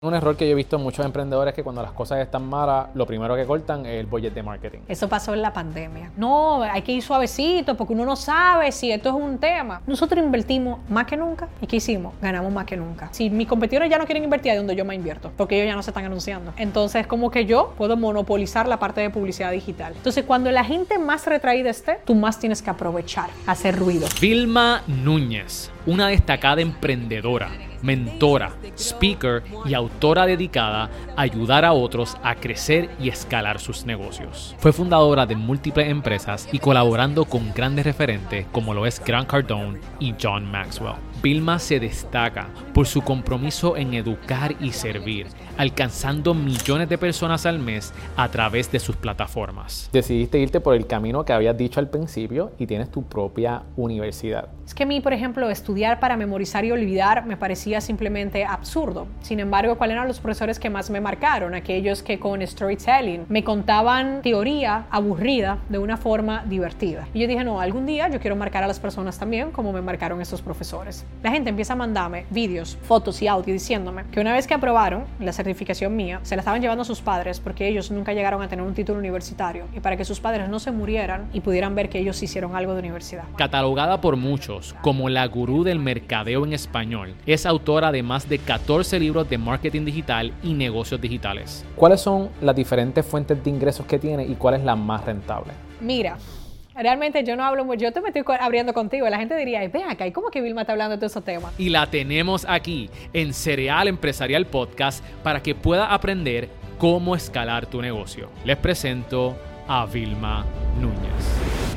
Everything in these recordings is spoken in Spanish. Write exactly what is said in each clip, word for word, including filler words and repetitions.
Un error que yo he visto en muchos emprendedores es que cuando las cosas están malas, lo primero que cortan es el budget de marketing. Eso pasó en la pandemia. No, hay que ir suavecito porque uno no sabe si esto es un tema. Nosotros invertimos más que nunca. ¿Y qué hicimos? Ganamos más que nunca. Si mis competidores ya no quieren invertir, ahí es donde yo me invierto, porque ellos ya no se están anunciando. Entonces, como que yo puedo monopolizar la parte de publicidad digital. Entonces, cuando la gente más retraída esté, tú más tienes que aprovechar, hacer ruido. Vilma Núñez, una destacada emprendedora, mentora, speaker y autora dedicada a ayudar a otros a crecer y escalar sus negocios. Fue fundadora de múltiples empresas y colaborando con grandes referentes como lo es Grant Cardone y John Maxwell. Vilma se destaca por su compromiso en educar y servir, alcanzando millones de personas al mes a través de sus plataformas. Decidiste irte por el camino que habías dicho al principio y tienes tu propia universidad. Es que a mí, por ejemplo, estudiar para memorizar y olvidar me parecía simplemente absurdo. Sin embargo, ¿cuáles eran los profesores que más me marcaron? Aquellos que con storytelling me contaban teoría aburrida de una forma divertida. Y yo dije, no, algún día yo quiero marcar a las personas también como me marcaron estos profesores. La gente empieza a mandarme vídeos, fotos y audio diciéndome que una vez que aprobaron la certificación mía, se la estaban llevando a sus padres porque ellos nunca llegaron a tener un título universitario y para que sus padres no se murieran y pudieran ver que ellos hicieron algo de universidad. Catalogada por muchos como la gurú del mercadeo en español, es autora de más de catorce libros de marketing digital y negocios digitales. ¿Cuáles son las diferentes fuentes de ingresos que tiene y cuál es la más rentable? Mira, realmente yo no hablo mucho, yo te me estoy abriendo contigo, la gente diría, ven acá, ¿y cómo que Vilma está hablando de todos esos temas? Y la tenemos aquí en Cereal Empresarial Podcast para que pueda aprender cómo escalar tu negocio. Les presento a Vilma Núñez.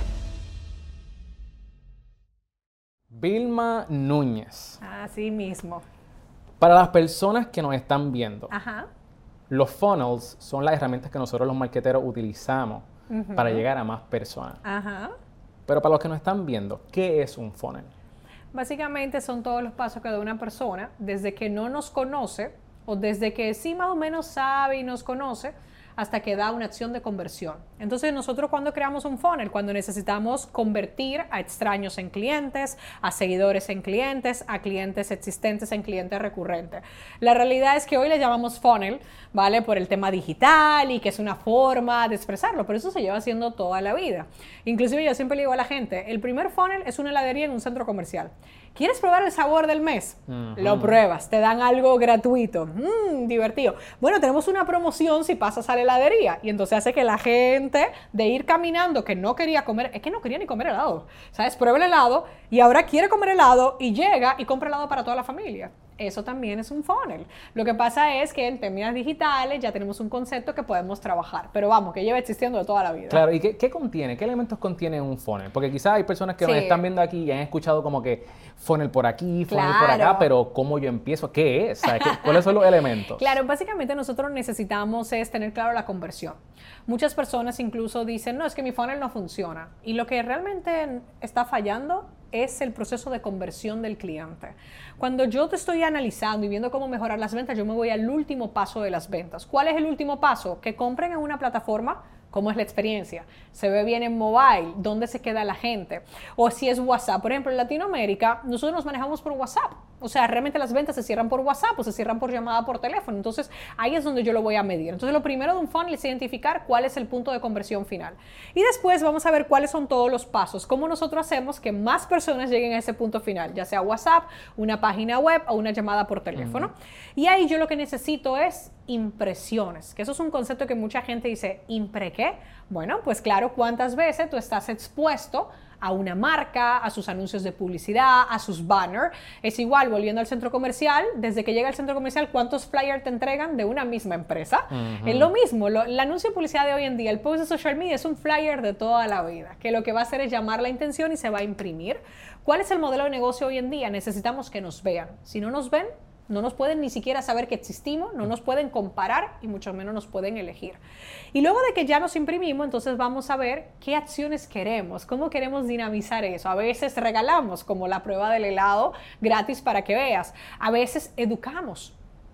Vilma Núñez. Así mismo. Para las personas que nos están viendo, Ajá. los funnels son las herramientas que nosotros los marketeros utilizamos uh-huh. para llegar a más personas. Ajá. Pero para los que nos están viendo, ¿qué es un funnel? Básicamente son todos los pasos que da una persona desde que no nos conoce o desde que sí más o menos sabe y nos conoce hasta que da una acción de conversión. Entonces nosotros cuando creamos un funnel, cuando necesitamos convertir a extraños en clientes, a seguidores en clientes, a clientes existentes en clientes recurrentes. La realidad es que hoy le llamamos funnel, ¿vale? Por el tema digital y que es una forma de expresarlo, pero eso se lleva haciendo toda la vida. Inclusive yo siempre le digo a la gente, el primer funnel es una heladería en un centro comercial. ¿Quieres probar el sabor del mes? Uh-huh. Lo pruebas, te dan algo gratuito, mmm, divertido. Bueno, tenemos una promoción si pasas a la heladería y entonces hace que la gente de ir caminando que no quería comer, es que no quería ni comer helado, ¿sabes? Prueba el helado y ahora quiere comer helado y llega y compra helado para toda la familia. Eso también es un funnel. Lo que pasa es que en términos digitales ya tenemos un concepto que podemos trabajar, pero vamos, que lleva existiendo de toda la vida. Claro, ¿y qué, qué contiene? ¿Qué elementos contiene un funnel? Porque quizás hay personas que sí. nos están viendo aquí y han escuchado como que funnel por aquí, funnel claro. por acá, pero ¿cómo yo empiezo? ¿Qué es? ¿Sabes? ¿Cuáles son los elementos? Claro, básicamente nosotros necesitamos es tener claro la conversión. Muchas personas incluso dicen, no, es que mi funnel no funciona. Y lo que realmente está fallando es el proceso de conversión del cliente. Cuando yo te estoy analizando y viendo cómo mejorar las ventas, yo me voy al último paso de las ventas. ¿Cuál es el último paso? Que compren en una plataforma. ¿Cómo es la experiencia? ¿Se ve bien en mobile? ¿Dónde se queda la gente? O si es WhatsApp. Por ejemplo, en Latinoamérica, nosotros nos manejamos por WhatsApp. O sea, realmente las ventas se cierran por WhatsApp o se cierran por llamada por teléfono. Entonces, ahí es donde yo lo voy a medir. Entonces, lo primero de un funnel es identificar cuál es el punto de conversión final. Y después vamos a ver cuáles son todos los pasos. Cómo nosotros hacemos que más personas lleguen a ese punto final, ya sea WhatsApp, una página web o una llamada por teléfono. Uh-huh. Y ahí yo lo que necesito es impresiones, que eso es un concepto que mucha gente dice, ¿impre qué? Bueno, pues claro, ¿cuántas veces tú estás expuesto a una marca, a sus anuncios de publicidad, a sus banners? Es igual, volviendo al centro comercial, desde que llega al centro comercial, ¿cuántos flyers te entregan de una misma empresa? Uh-huh. Es lo mismo, lo, el anuncio de publicidad de hoy en día, el post de social media es un flyer de toda la vida, que lo que va a hacer es llamar la atención y se va a imprimir. ¿Cuál es el modelo de negocio hoy en día? Necesitamos que nos vean. Si no nos ven, no nos pueden ni siquiera saber que existimos, no nos pueden comparar y mucho menos nos pueden elegir. Y luego de que ya nos imprimimos, entonces vamos a ver qué acciones queremos, cómo queremos dinamizar eso. A veces regalamos, como la prueba del helado gratis para que veas. A veces educamos.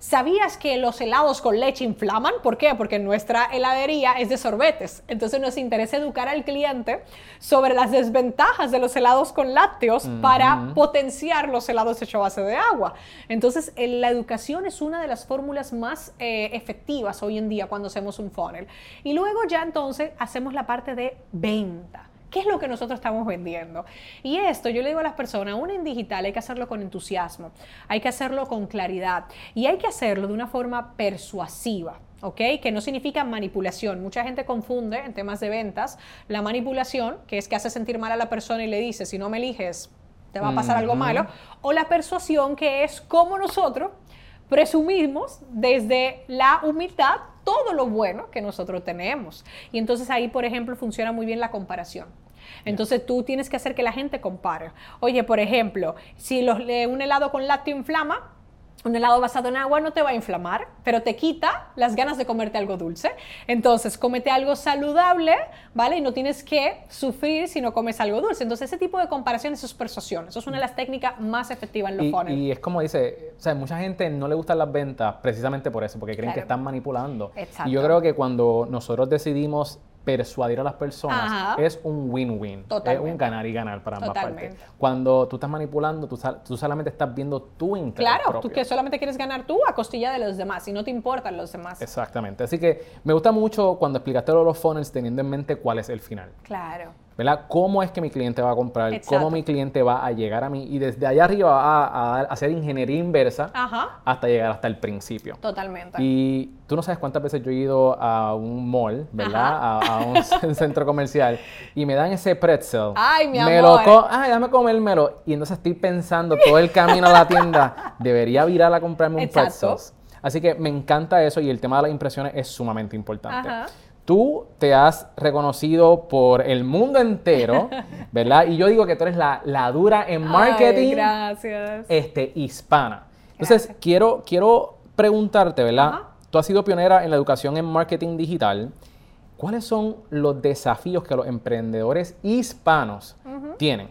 ¿Sabías que los helados con leche inflaman? ¿Por qué? Porque nuestra heladería es de sorbetes. Entonces nos interesa educar al cliente sobre las desventajas de los helados con lácteos uh-huh. para potenciar los helados hechos a base de agua. Entonces la educación es una de las fórmulas más eh, efectivas hoy en día cuando hacemos un funnel. Y luego ya entonces hacemos la parte de venta. ¿Qué es lo que nosotros estamos vendiendo? Y esto yo le digo a las personas, aún en digital hay que hacerlo con entusiasmo, hay que hacerlo con claridad y hay que hacerlo de una forma persuasiva, ¿ok? Que no significa manipulación. Mucha gente confunde en temas de ventas la manipulación, que es que hace sentir mal a la persona y le dice, si no me eliges, te va a pasar uh-huh. algo malo, o la persuasión, que es como nosotros presumimos desde la humildad todo lo bueno que nosotros tenemos. Y entonces ahí, por ejemplo, funciona muy bien la comparación. Entonces tú tienes que hacer que la gente compare. Oye, por ejemplo, si los, eh, un helado con lácteo inflama, un helado basado en agua no te va a inflamar, pero te quita las ganas de comerte algo dulce. Entonces, cómete algo saludable, ¿vale? Y no tienes que sufrir si no comes algo dulce. Entonces, ese tipo de comparaciones, eso es persuasión. Eso es una de las técnicas más efectivas en los funnels. Y es como dice, o sea, mucha gente no le gustan las ventas precisamente por eso, porque creen claro. que están manipulando. Exacto. Y yo creo que cuando nosotros decidimos persuadir a las personas, Ajá. es un win-win, es un ganar y ganar para ambas Totalmente. partes. Cuando tú estás manipulando, tú, tú solamente estás viendo tu interés Claro, propio. tú que solamente quieres ganar tú a costilla de los demás y no te importan los demás. Exactamente, así que me gusta mucho cuando explicaste lo de los funnels teniendo en mente cuál es el final. Claro. ¿Verdad? ¿Cómo es que mi cliente va a comprar? Exacto. ¿Cómo mi cliente va a llegar a mí? Y desde allá arriba va a, a hacer ingeniería inversa Ajá. hasta llegar hasta el principio. Totalmente. Y tú no sabes cuántas veces yo he ido a un mall, ¿verdad? A, a un centro comercial y me dan ese pretzel. Ay, mi me amor. Lo ay, déjame comérmelo. Y entonces estoy pensando todo el camino a la tienda, debería virar a comprarme un Exacto. pretzel. Así que me encanta eso y el tema de las impresiones es sumamente importante. Ajá. Tú te has reconocido por el mundo entero, ¿verdad? Y yo digo que tú eres la, la dura en marketing. Ay, gracias. Este, hispana. Entonces, Gracias. quiero, quiero preguntarte, ¿verdad? Ajá. Tú has sido pionera en la educación en marketing digital. ¿Cuáles son los desafíos que los emprendedores hispanos uh-huh. tienen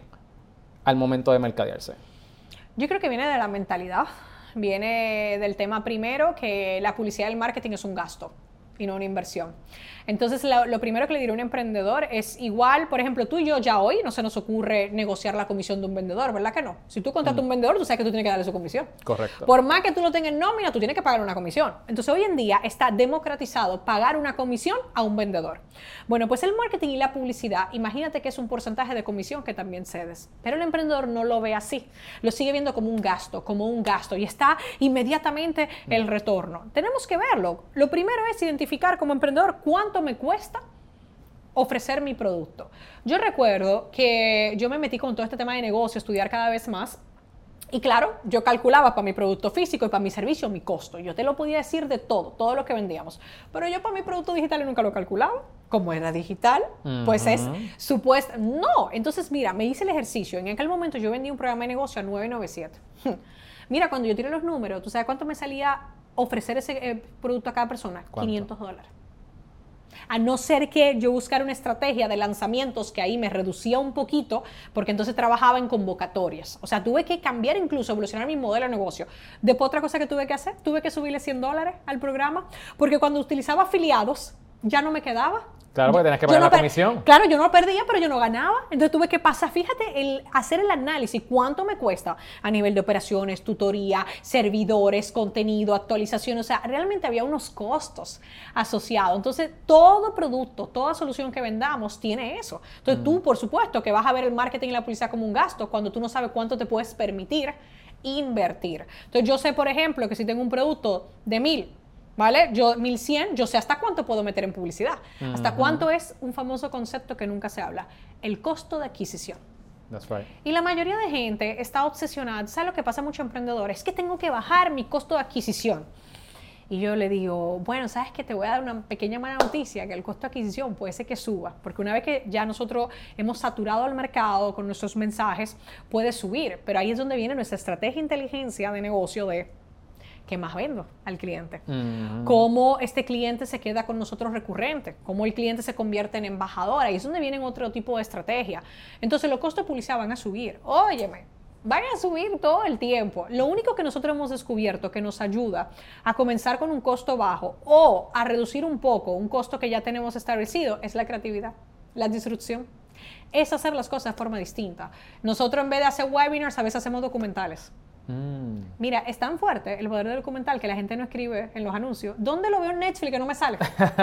al momento de mercadearse? Yo creo que viene de la mentalidad. Viene del tema primero, que la publicidad y el marketing es un gasto y no una inversión. Entonces, lo, lo primero que le diré a un emprendedor es igual, por ejemplo, tú y yo ya hoy no se nos ocurre negociar la comisión de un vendedor, ¿verdad que no? Si tú contratas mm. un vendedor, tú sabes que tú tienes que darle su comisión. Correcto. Por más que tú lo tengas en nómina, tú tienes que pagar una comisión. Entonces, hoy en día está democratizado pagar una comisión a un vendedor. Bueno, pues el marketing y la publicidad, imagínate que es un porcentaje de comisión que también cedes. Pero el emprendedor no lo ve así. Lo sigue viendo como un gasto, como un gasto. Y está inmediatamente mm. el retorno. Tenemos que verlo. Lo primero es identificar como emprendedor cuánto me cuesta ofrecer mi producto. Yo recuerdo que yo me metí con todo este tema de negocio, estudiar cada vez más. Y claro, yo calculaba para mi producto físico y para mi servicio mi costo. Yo te lo podía decir de todo, todo lo que vendíamos. Pero yo para mi producto digital nunca lo calculaba. Como era digital, uh-huh. pues es supuesto. No, entonces mira, me hice el ejercicio. En aquel momento yo vendí un programa de negocio a nueve noventa y siete. Mira, cuando yo tiré los números, ¿tú sabes cuánto me salía ofrecer ese eh, producto a cada persona? ¿Cuánto? quinientos dólares. A no ser que yo buscara una estrategia de lanzamientos que ahí me reducía un poquito, porque entonces trabajaba en convocatorias. O sea, tuve que cambiar incluso, evolucionar mi modelo de negocio. Después otra cosa que tuve que hacer, tuve que subirle cien dólares al programa, porque cuando utilizaba afiliados, ya no me quedaba. Claro, porque tenías que pagar no la comisión. Claro, yo no perdía, pero yo no ganaba. Entonces tuve que pasar, fíjate, el hacer el análisis, cuánto me cuesta a nivel de operaciones, tutoría, servidores, contenido, actualización. O sea, realmente había unos costos asociados. Entonces, todo producto, toda solución que vendamos tiene eso. Entonces, mm. tú, por supuesto, que vas a ver el marketing y la publicidad como un gasto cuando tú no sabes cuánto te puedes permitir invertir. Entonces, yo sé, por ejemplo, que si tengo un producto de mil, ¿vale? Yo, mil cien, yo sé hasta cuánto puedo meter en publicidad. Uh-huh. Hasta cuánto es un famoso concepto que nunca se habla. El costo de adquisición. That's right. Y la mayoría de gente está obsesionada. ¿Sabes lo que pasa a muchos emprendedores? Es que tengo que bajar mi costo de adquisición. Y yo le digo, bueno, ¿sabes qué? Te voy a dar una pequeña mala noticia, que el costo de adquisición puede ser que suba. Porque una vez que ya nosotros hemos saturado al mercado con nuestros mensajes, puede subir. Pero ahí es donde viene nuestra estrategia e inteligencia de negocio de ¿qué más vendo al cliente? Uh-huh. Cómo este cliente se queda con nosotros recurrente, cómo el cliente se convierte en embajador. Ahí es donde vienen otro tipo de estrategia. Entonces los costos de publicidad van a subir. Óyeme, van a subir todo el tiempo. Lo único que nosotros hemos descubierto que nos ayuda a comenzar con un costo bajo o a reducir un poco un costo que ya tenemos establecido es la creatividad, la disrupción. Es hacer las cosas de forma distinta. Nosotros en vez de hacer webinars, a veces hacemos documentales. Mm. Mira, es tan fuerte el poder del documental que la gente no escribe en los anuncios. ¿Dónde lo veo en Netflix que no me sale?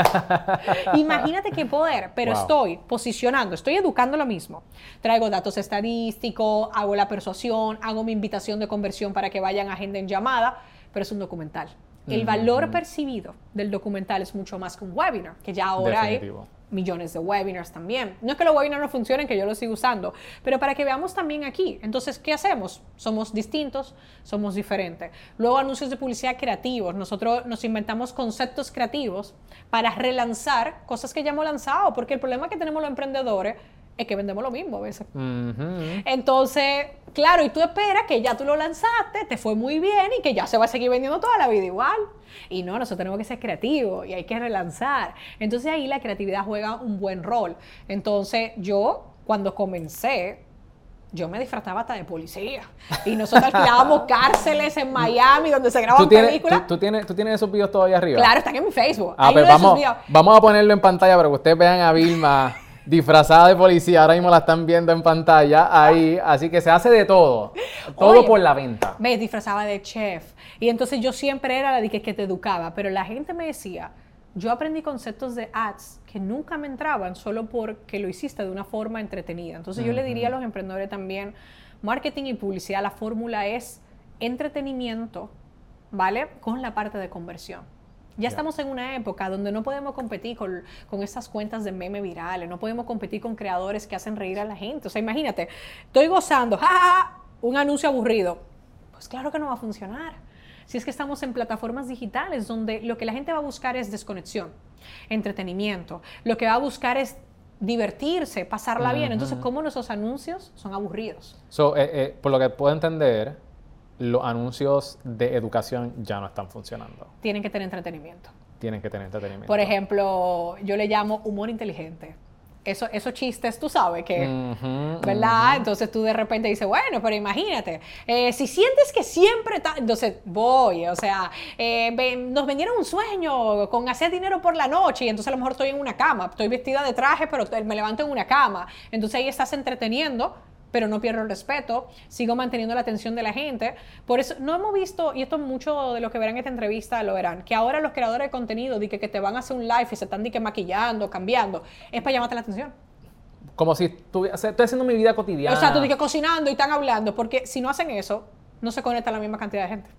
Imagínate qué poder, pero wow. Estoy posicionando, estoy educando lo mismo. Traigo datos estadísticos, hago la persuasión, hago mi invitación de conversión para que vayan a agenda en llamada, pero es un documental. El mm-hmm. valor percibido del documental es mucho más que un webinar, que ya ahora Definitivo. Hay millones de webinars también. No es que los webinars no funcionen, que yo los sigo usando, pero para que veamos también aquí. Entonces, ¿qué hacemos? Somos distintos, somos diferentes. Luego, anuncios de publicidad creativos. Nosotros nos inventamos conceptos creativos para relanzar cosas que ya hemos lanzado, porque el problema que tenemos los emprendedores es que vendemos lo mismo a veces. Uh-huh. Entonces, claro, y tú esperas que ya tú lo lanzaste, te fue muy bien y que ya se va a seguir vendiendo toda la vida igual. Y no, nosotros tenemos que ser creativos y hay que relanzar. Entonces ahí la creatividad juega un buen rol. Entonces yo, cuando comencé, yo me disfrazaba hasta de policía. Y nosotros alquilábamos cárceles en Miami donde se graban películas. ¿tú, tú, tienes, ¿Tú tienes esos videos todavía arriba? Claro, están en mi Facebook. Ah, pero vamos, vamos a ponerlo en pantalla para que ustedes vean a Vilma disfrazada de policía. Ahora mismo la están viendo en pantalla ahí. Así que se hace de todo. Todo Oye, por la venta. Me disfrazaba de chef. Y entonces yo siempre era la de que, que te educaba. Pero la gente me decía, yo aprendí conceptos de ads que nunca me entraban solo porque lo hiciste de una forma entretenida. Entonces uh-huh. yo le diría a los emprendedores también, marketing y publicidad, la fórmula es entretenimiento, ¿vale? Con la parte de conversión. Ya yeah. estamos en una época donde no podemos competir con, con esas cuentas de meme virales, no podemos competir con creadores que hacen reír a la gente. O sea, imagínate, estoy gozando, ¡ja, ja, ja! Un anuncio aburrido. Pues claro que no va a funcionar. Si es que estamos en plataformas digitales donde lo que la gente va a buscar es desconexión, entretenimiento, lo que va a buscar es divertirse, pasarla uh-huh. bien. Entonces, ¿cómo nuestros anuncios son aburridos? So, eh, eh, por lo que puedo entender, los anuncios de educación ya no están funcionando. Tienen que tener entretenimiento. Tienen que tener entretenimiento. Por ejemplo, yo le llamo humor inteligente. Eso, esos chistes, tú sabes que, uh-huh, ¿verdad? Uh-huh. Entonces tú de repente dices, bueno, pero imagínate, eh, si sientes que siempre está, entonces voy, o sea, eh, ven, nos vendieron un sueño con hacer dinero por la noche y entonces a lo mejor estoy en una cama, estoy vestida de traje, pero me levanto en una cama. Entonces ahí estás entreteniendo, pero no pierdo el respeto, sigo manteniendo la atención de la gente. Por eso no hemos visto, y esto mucho de lo que verán en esta entrevista lo verán, que ahora los creadores de contenido, de que, que te van a hacer un live y se están de que maquillando, cambiando, es para llamarte la atención. Como si estuviera, estoy haciendo mi vida cotidiana. O sea, tú de que cocinando y están hablando, porque si no hacen eso, no se conecta la misma cantidad de gente.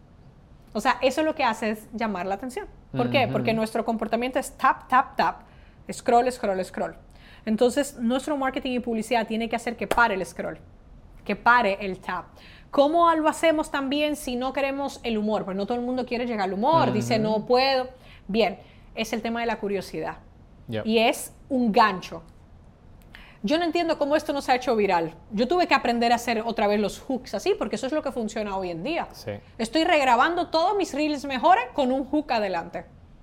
O sea, eso es lo que hace es llamar la atención. ¿Por uh-huh. qué? Porque nuestro comportamiento es tap, tap, tap, scroll, scroll, scroll. Entonces, nuestro marketing y publicidad tiene que hacer que pare el scroll, que pare el tap. ¿Cómo lo hacemos también si no queremos el humor? Pues no todo el mundo quiere llegar al humor, uh-huh. dice no puedo. Bien, es el tema de la curiosidad. Yep. Y es un gancho. Yo no entiendo cómo esto no se ha hecho viral. Yo tuve que aprender a hacer otra vez los hooks así, porque eso es lo que funciona hoy en día. Sí. Estoy regrabando todos mis reels mejores con un hook adelante.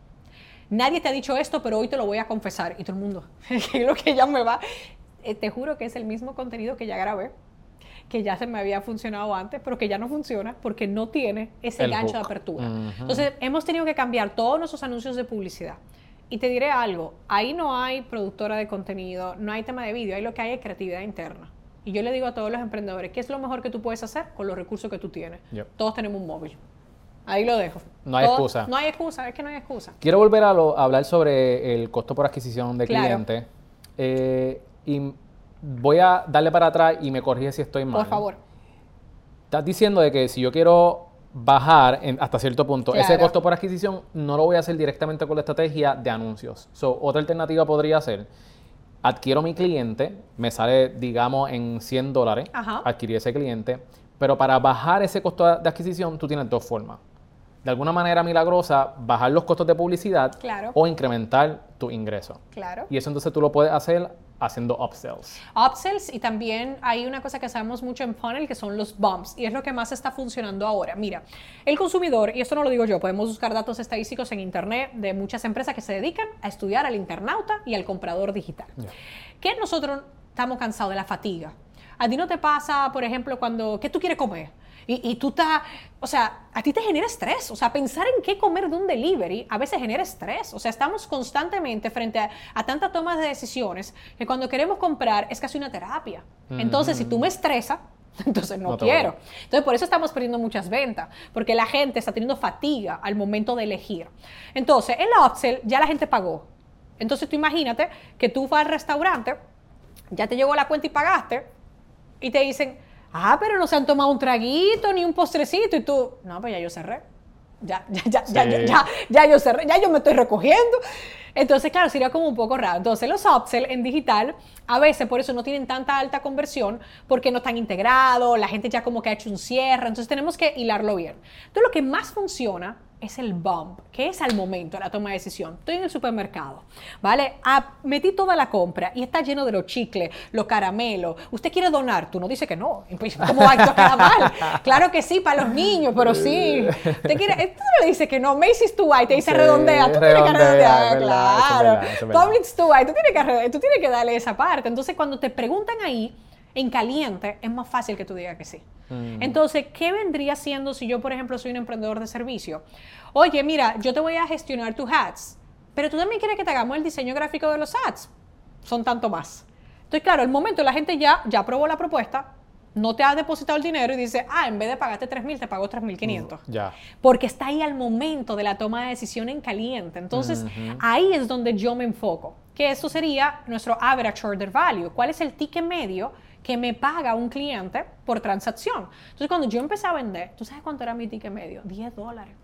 Nadie te ha dicho esto, pero hoy te lo voy a confesar. Y todo el mundo, lo que ya me va. Eh, te juro que es el mismo contenido que ya grabé, que ya se me había funcionado antes, pero que ya no funciona porque no tiene ese el gancho hook. De apertura. Uh-huh. Entonces, hemos tenido que cambiar todos nuestros anuncios de publicidad. Y te diré algo, ahí no hay productora de contenido, no hay tema de vídeo, ahí lo que hay es creatividad interna. Y yo le digo a todos los emprendedores, ¿qué es lo mejor que tú puedes hacer con los recursos que tú tienes? Yep. Todos tenemos un móvil. Ahí lo dejo. No hay Todo, excusa. No hay excusa, es que no hay excusa. Quiero volver a, lo, a hablar sobre el costo por adquisición de claro. cliente. Eh, y voy a darle para atrás y me corrige si estoy mal. Por favor. Estás diciendo de que si yo quiero bajar en, hasta cierto punto claro. ese costo por adquisición, no lo voy a hacer directamente con la estrategia de anuncios. So, otra alternativa podría ser, adquiero mi cliente, me sale, digamos, en cien dólares, Ajá. adquirí ese cliente, pero para bajar ese costo de adquisición, tú tienes dos formas. De alguna manera milagrosa, bajar los costos de publicidad claro. o incrementar tu ingreso. Claro. Y eso entonces tú lo puedes hacer haciendo upsells. Upsells, y también hay una cosa que sabemos mucho en funnel que son los bumps, y es lo que más está funcionando ahora. Mira, el consumidor, y esto no lo digo yo, podemos buscar datos estadísticos en internet de muchas empresas que se dedican a estudiar al internauta y al comprador digital. Yeah. Que nosotros estamos cansados de la fatiga. A ti no te pasa, por ejemplo, cuando, ¿qué tú quieres comer? Y, y tú estás, o sea, a ti te genera estrés. O sea, pensar en qué comer de un delivery a veces genera estrés. O sea, estamos constantemente frente a, a tantas tomas de decisiones que cuando queremos comprar es casi una terapia. Mm-hmm. Entonces, si tú me estresas, entonces no, no quiero. Entonces, por eso estamos perdiendo muchas ventas, porque la gente está teniendo fatiga al momento de elegir. Entonces, en la upsell ya la gente pagó. Entonces, tú imagínate que tú vas al restaurante, ya te llegó la cuenta y pagaste, y te dicen, ah, pero no se han tomado un traguito ni un postrecito, y tú, no, pues ya yo cerré. Ya, ya, ya, sí. ya, ya, ya, ya yo cerré, ya yo me estoy recogiendo. Entonces, claro, sería como un poco raro. Entonces, los upsell en digital, a veces por eso no tienen tanta alta conversión, porque no están integrados, la gente ya como que ha hecho un cierre, entonces tenemos que hilarlo bien. Entonces, lo que más funciona es el bump, que es al momento de la toma de decisión. Estoy en el supermercado, ¿vale? Ah, metí toda la compra y está lleno de los chicles, los caramelos. ¿Usted quiere donar? Tú no dices que no. ¿Cómo va esto a quedar mal? Claro que sí, para los niños, pero sí. ¿Usted quiere? Tú no le dices que no. Macy's to White te dice sí, redondea. Tú tienes que redondear, claro. Publix to White, tú tienes que, tú tienes que darle esa parte. Entonces, cuando te preguntan ahí, en caliente, es más fácil que tú digas que sí. Mm. Entonces, ¿qué vendría siendo si yo, por ejemplo, soy un emprendedor de servicio? Oye, mira, yo te voy a gestionar tus ads, pero tú también quieres que te hagamos el diseño gráfico de los ads. Son tanto más. Entonces, claro, el momento la gente ya, ya aprobó la propuesta, no te ha depositado el dinero y dice, ah, en vez de pagarte tres mil, te pago tres mil quinientos. Mm, ya. Porque está ahí al momento de la toma de decisión en caliente. Entonces, uh-huh. ahí es donde yo me enfoco. Que eso sería nuestro average order value. ¿Cuál es el ticket medio que me paga un cliente por transacción? Entonces, cuando yo empecé a vender, ¿tú sabes cuánto era mi ticket medio? diez dólares.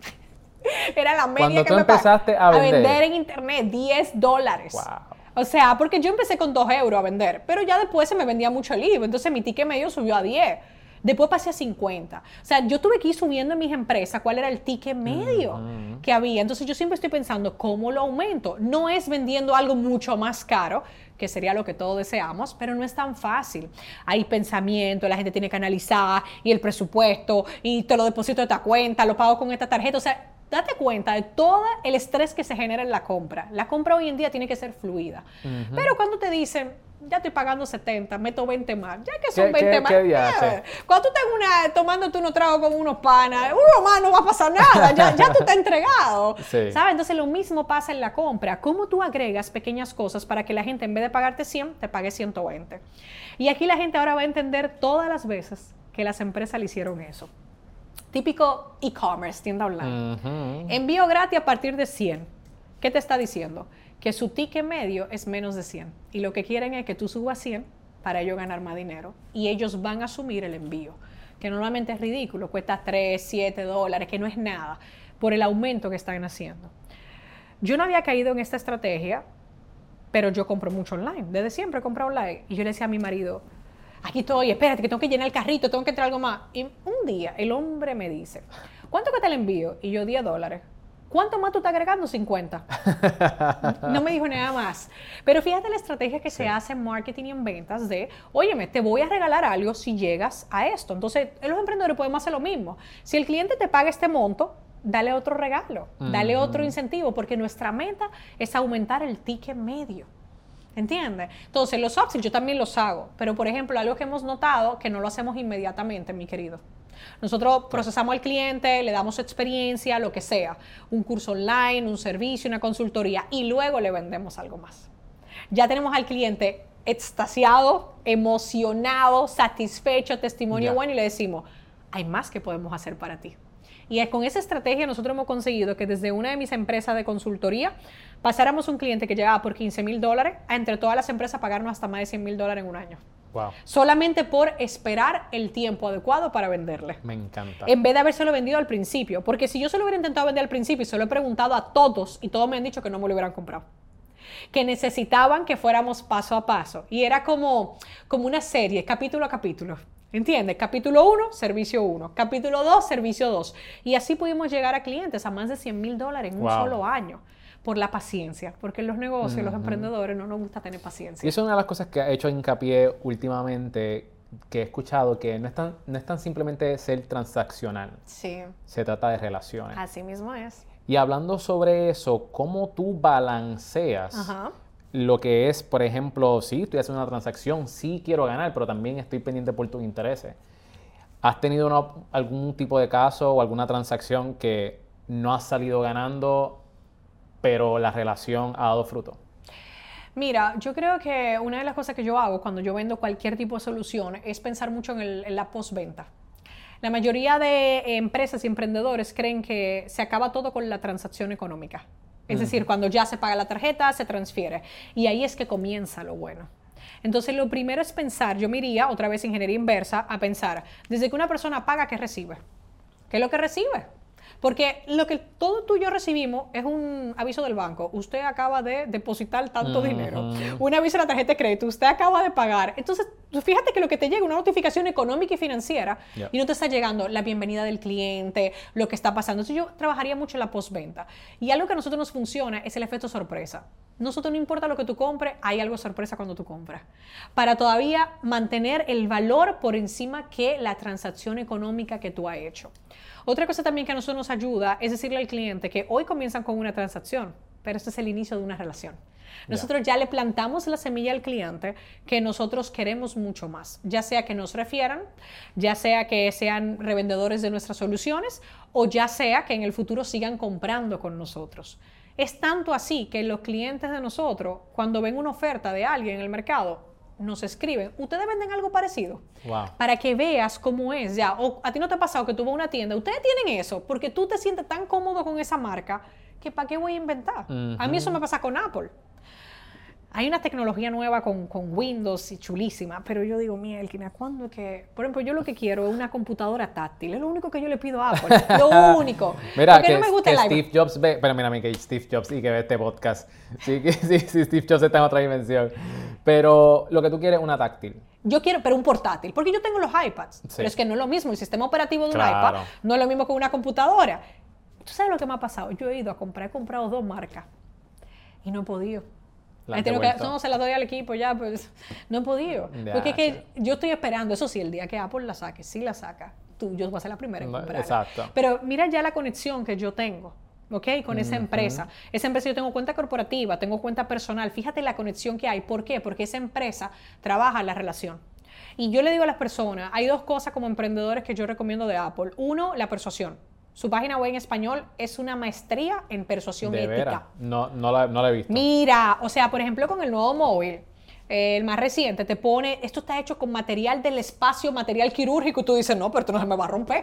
Era la media cuando que tú me empezaste a vender. a vender en internet, diez dólares. Wow. O sea, porque yo empecé con dos euros a vender, pero ya después se me vendía mucho el I V A, entonces mi ticket medio subió a diez. Después pasé a cincuenta. O sea, yo tuve que ir subiendo en mis empresas cuál era el ticket medio uh-huh. que había. Entonces, yo siempre estoy pensando, ¿cómo lo aumento? No es vendiendo algo mucho más caro, que sería lo que todos deseamos, pero no es tan fácil. Hay pensamiento, la gente tiene que analizar, y el presupuesto, y te lo deposito de esta cuenta, lo pago con esta tarjeta. O sea, date cuenta de todo el estrés que se genera en la compra. La compra hoy en día tiene que ser fluida. Uh-huh. Pero cuando te dicen, ya estoy pagando setenta, meto veinte más, ya que son veinte ¿Qué, más. ¿qué día, eh, cuando tú estás una, tomándote unos tragos con unos panas, uno más no va a pasar nada, ya, ya tú estás entregado. Sí. ¿Sabes? Entonces lo mismo pasa en la compra. ¿Cómo tú agregas pequeñas cosas para que la gente en vez de pagarte cien, te pague ciento veinte? Y aquí la gente ahora va a entender todas las veces que las empresas le hicieron eso. Típico e-commerce, tienda online. Uh-huh. Envío gratis a partir de cien. ¿Qué te está diciendo? Que su ticket medio es menos de cien. Y lo que quieren es que tú subas cien para ellos ganar más dinero. Y ellos van a asumir el envío, que normalmente es ridículo, cuesta tres, siete dólares, que no es nada, por el aumento que están haciendo. Yo no había caído en esta estrategia, pero yo compro mucho online. Desde siempre he comprado online. Y yo le decía a mi marido, aquí estoy, espérate, que tengo que llenar el carrito, tengo que entrar algo más. Y un día el hombre me dice, ¿cuánto que te el envío? Y yo, diez dólares. ¿Cuánto más tú estás agregando? cincuenta. No me dijo nada más. Pero fíjate la estrategia que sí. se hace en marketing y en ventas de, óyeme, te voy a regalar algo si llegas a esto. Entonces, los emprendedores podemos hacer lo mismo. Si el cliente te paga este monto, dale otro regalo, uh-huh. dale otro incentivo, porque nuestra meta es aumentar el ticket medio. ¿Entiendes? Entonces, los upsells yo también los hago. Pero, por ejemplo, algo que hemos notado que no lo hacemos inmediatamente, mi querido. Nosotros procesamos al cliente, le damos experiencia, lo que sea, un curso online, un servicio, una consultoría, y luego le vendemos algo más. Ya tenemos al cliente extasiado, emocionado, satisfecho, testimonio yeah. bueno, y le decimos, hay más que podemos hacer para ti. Y con esa estrategia nosotros hemos conseguido que desde una de mis empresas de consultoría pasáramos un cliente que llegaba por quince mil dólares a entre todas las empresas pagarnos hasta más de cien mil dólares en un año. Wow. Solamente por esperar el tiempo adecuado para venderle. Me encanta. En vez de habérselo vendido al principio. Porque si yo se lo hubiera intentado vender al principio y se lo he preguntado a todos y todos me han dicho que no me lo hubieran comprado. Que necesitaban que fuéramos paso a paso. Y era como, como una serie, capítulo a capítulo. ¿Entiendes? Capítulo uno, servicio uno. Capítulo dos, servicio dos. Y así pudimos llegar a clientes a más de cien mil dólares en wow. un solo año. Por la paciencia, porque en los negocios, uh-huh. los emprendedores no nos gusta tener paciencia. Y eso es una de las cosas que ha hecho hincapié últimamente, que he escuchado, que no es tan, no es tan simplemente ser transaccional. Sí. Se trata de relaciones. Así mismo es. Y hablando sobre eso, ¿cómo tú balanceas uh-huh. lo que es, por ejemplo, sí, estoy haciendo una transacción, sí quiero ganar, pero también estoy pendiente por tus intereses. ¿Has tenido una, algún tipo de caso o alguna transacción que no has salido ganando, pero la relación ha dado fruto? Mira, yo creo que una de las cosas que yo hago cuando yo vendo cualquier tipo de solución es pensar mucho en, el, en la postventa. La mayoría de empresas y emprendedores creen que se acaba todo con la transacción económica. Es uh-huh. decir, cuando ya se paga la tarjeta, se transfiere. Y ahí es que comienza lo bueno. Entonces, lo primero es pensar, yo me iría, otra vez ingeniería inversa, a pensar, desde que una persona paga, ¿qué recibe? ¿Qué es lo que recibe? Porque lo que todo tú y yo recibimos es un aviso del banco. Usted acaba de depositar tanto uh-huh. dinero. Un aviso de la tarjeta de crédito. Usted acaba de pagar. Entonces, fíjate que lo que te llega es una notificación económica y financiera yeah. y no te está llegando la bienvenida del cliente, lo que está pasando. Entonces, yo trabajaría mucho en la postventa. Y algo que a nosotros nos funciona es el efecto sorpresa. Nosotros no importa lo que tú compres, hay algo sorpresa cuando tú compras. Para todavía mantener el valor por encima que la transacción económica que tú has hecho. Otra cosa también que a nosotros nos ayuda es decirle al cliente que hoy comienzan con una transacción, pero este es el inicio de una relación. Nosotros yeah. ya le plantamos la semilla al cliente que nosotros queremos mucho más, ya sea que nos refieran, ya sea que sean revendedores de nuestras soluciones o ya sea que en el futuro sigan comprando con nosotros. Es tanto así que los clientes de nosotros, cuando ven una oferta de alguien en el mercado, nos escriben, ¿ustedes venden algo parecido? Wow. Para que veas cómo es ya. O a ti no te ha pasado que tú vas a una tienda, ustedes tienen eso, porque tú te sientes tan cómodo con esa marca que ¿para qué voy a inventar? Uh-huh. A mí eso me pasa con Apple. Hay una tecnología nueva con, con Windows y chulísima, pero yo digo, mierda, ¿cuándo es que...? Por ejemplo, yo lo que quiero es una computadora táctil. Es lo único que yo le pido a Apple. Lo único. Mira, porque que, no me gusta que el Steve Jobs ve... Pero mira, que Steve Jobs y que ve este podcast. Sí, que, sí, sí, Steve Jobs está en otra dimensión. Pero lo que tú quieres es una táctil. Yo quiero, pero un portátil. Porque yo tengo los iPads. Sí. Pero es que no es lo mismo. El sistema operativo de un claro. iPad no es lo mismo que una computadora. ¿Tú sabes lo que me ha pasado? Yo he ido a comprar, he comprado dos marcas y no he podido. Tengo que, no, se las doy al equipo ya, pues no he podido. Ya, porque es que sí. yo estoy esperando, eso sí, el día que Apple la saque, si la saca, tú, yo voy a ser la primera en comprarla. Exacto. Pero mira ya la conexión que yo tengo, ¿ok? Con esa uh-huh. empresa. Esa empresa yo tengo cuenta corporativa, tengo cuenta personal. Fíjate la conexión que hay. ¿Por qué? Porque esa empresa trabaja la relación. Y yo le digo a las personas, hay dos cosas como emprendedores que yo recomiendo de Apple. Uno, la persuasión. Su página web en español es una maestría en persuasión ¿De ética. Vera? No, no, la, no la he visto. Mira, o sea, por ejemplo, con el nuevo móvil, eh, el más reciente, te pone, esto está hecho con material del espacio, material quirúrgico, y tú dices, no, pero esto no se me va a romper.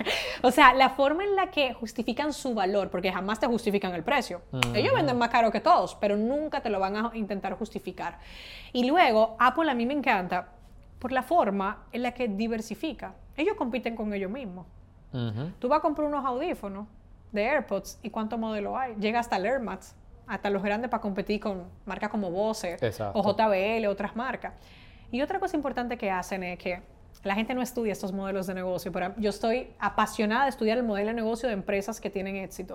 O sea, la forma en la que justifican su valor, porque jamás te justifican el precio. Uh-huh. Ellos venden más caro que todos, pero nunca te lo van a intentar justificar. Y luego, Apple a mí me encanta por la forma en la que diversifica. Ellos compiten con ellos mismos. Uh-huh. Tú vas a comprar unos audífonos de AirPods y ¿cuántos modelos hay? Llega hasta el AirMax, hasta los grandes para competir con marcas como Bose Exacto. o J B L, otras marcas. Y otra cosa importante que hacen es que la gente no estudia estos modelos de negocio, pero yo estoy apasionada de estudiar el modelo de negocio de empresas que tienen éxito.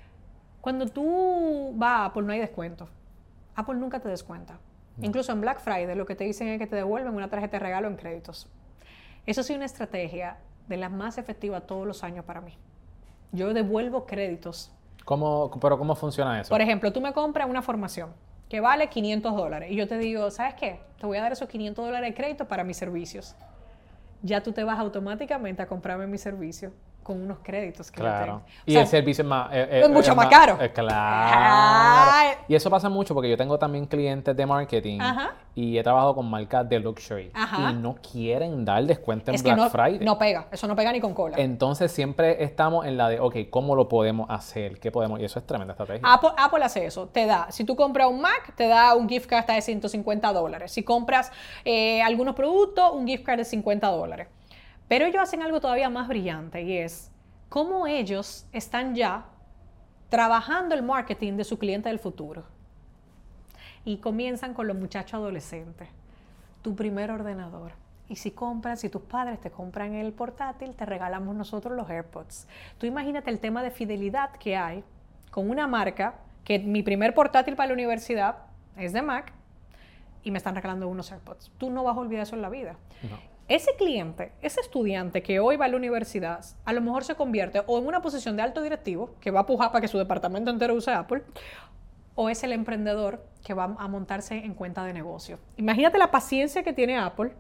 Cuando tú vas a Apple no hay descuento. Apple nunca te descuenta. No. Incluso en Black Friday lo que te dicen es que te devuelven una tarjeta de regalo en créditos. Eso sí, una estrategia de las más efectivas todos los años para mí. Yo devuelvo créditos. ¿Cómo, pero cómo funciona eso? Por ejemplo, tú me compras una formación que vale quinientos dólares y yo te digo, ¿sabes qué? Te voy a dar esos quinientos dólares de crédito para mis servicios. Ya tú te vas automáticamente a comprarme mis servicios con unos créditos que claro. le tengo. Y sea, el servicio es más... Eh, es eh, mucho es más, más caro. Eh, claro. Ay. Y eso pasa mucho porque yo tengo también clientes de marketing Ajá. y he trabajado con marcas de luxury Ajá. y no quieren dar descuento en es Black que no, Friday. no pega, eso no pega ni con cola. Entonces siempre estamos en la de, ok, ¿cómo lo podemos hacer? ¿Qué podemos? Y eso es tremenda estrategia. Apple, Apple hace eso, te da, si tú compras un Mac, te da un gift card hasta de ciento cincuenta dólares. Si compras eh, algunos productos, un gift card de cincuenta dólares. Pero ellos hacen algo todavía más brillante y es cómo ellos están ya trabajando el marketing de su cliente del futuro. Y comienzan con los muchachos adolescentes. Tu primer ordenador. Y si compras, si tus padres te compran el portátil, te regalamos nosotros los AirPods. Tú imagínate el tema de fidelidad que hay con una marca que mi primer portátil para la universidad es de Mac y me están regalando unos AirPods. Tú no vas a olvidar eso en la vida. No. Ese cliente, ese estudiante que hoy va a la universidad, a lo mejor se convierte o en una posición de alto directivo, que va a pujar para que su departamento entero use Apple, o es el emprendedor que va a montarse en cuenta de negocio. Imagínate la paciencia que tiene Apple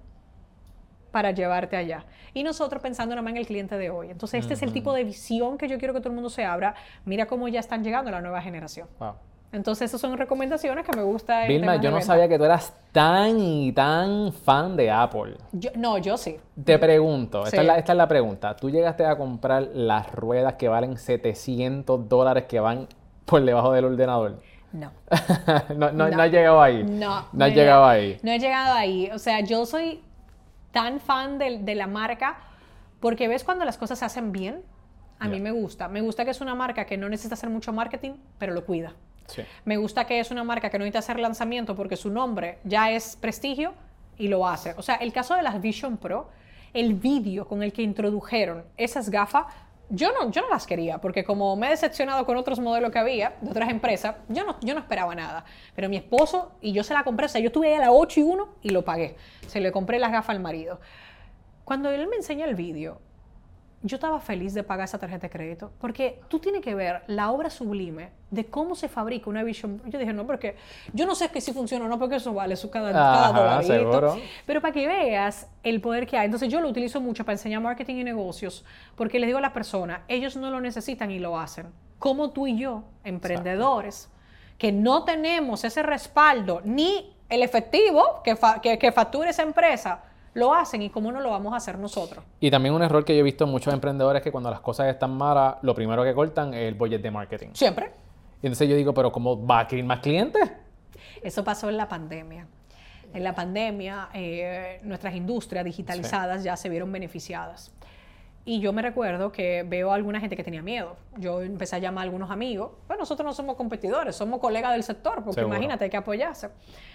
para llevarte allá. Y nosotros pensando nada más en el cliente de hoy. Entonces, este uh-huh. es el tipo de visión que yo quiero que todo el mundo se abra. Mira cómo ya están llegando a la nueva generación. Wow. Entonces, esas son recomendaciones que me gusta. Vilma, yo no venta. sabía que tú eras tan y tan fan de Apple. Yo, no, yo sí. Te pregunto, esta, sí. es la, esta es la pregunta. ¿Tú llegaste a comprar las ruedas que valen setecientos dólares que van por debajo del ordenador? No. no, no, no. No has llegado ahí. No. No, no has llegado ahí. No he llegado ahí. O sea, yo soy tan fan de, de la marca porque ves cuando las cosas se hacen bien. A yeah. mí me gusta. Me gusta que es una marca que no necesita hacer mucho marketing, pero lo cuida. Sí. Me gusta que es una marca que no necesita hacer lanzamiento porque su nombre ya es prestigio y lo hace. O sea, el caso de las Vision Pro, el vídeo con el que introdujeron esas gafas, yo no, yo no las quería porque como me he decepcionado con otros modelos que había de otras empresas, yo no, yo no esperaba nada. Pero mi esposo y yo se la compré, o sea, yo estuve ahí a las ocho y uno y lo pagué. Se le compré las gafas al marido. Cuando él me enseña el vídeo, yo estaba feliz de pagar esa tarjeta de crédito porque tú tienes que ver la obra sublime de cómo se fabrica una Vision. Yo dije, no, porque yo no sé que si funciona o no, porque eso vale su cada, cada dolarito. Seguro. Pero para que veas el poder que hay. Entonces yo lo utilizo mucho para enseñar marketing y negocios porque les digo a las personas, ellos no lo necesitan y lo hacen. Como tú y yo, emprendedores, exacto, que no tenemos ese respaldo ni el efectivo que, fa que, que facture esa empresa, lo hacen y cómo no lo vamos a hacer nosotros. Y también un error que yo he visto en muchos emprendedores es que cuando las cosas están malas, lo primero que cortan es el budget de marketing. Siempre. Y entonces yo digo, ¿pero cómo va a adquirir más clientes? Eso pasó en la pandemia. En la pandemia, eh, nuestras industrias digitalizadas sí. ya se vieron beneficiadas. Y yo me recuerdo que veo a alguna gente que tenía miedo. Yo empecé a llamar a algunos amigos. Bueno, nosotros no somos competidores, somos colegas del sector, porque seguro, imagínate, hay que apoyarse.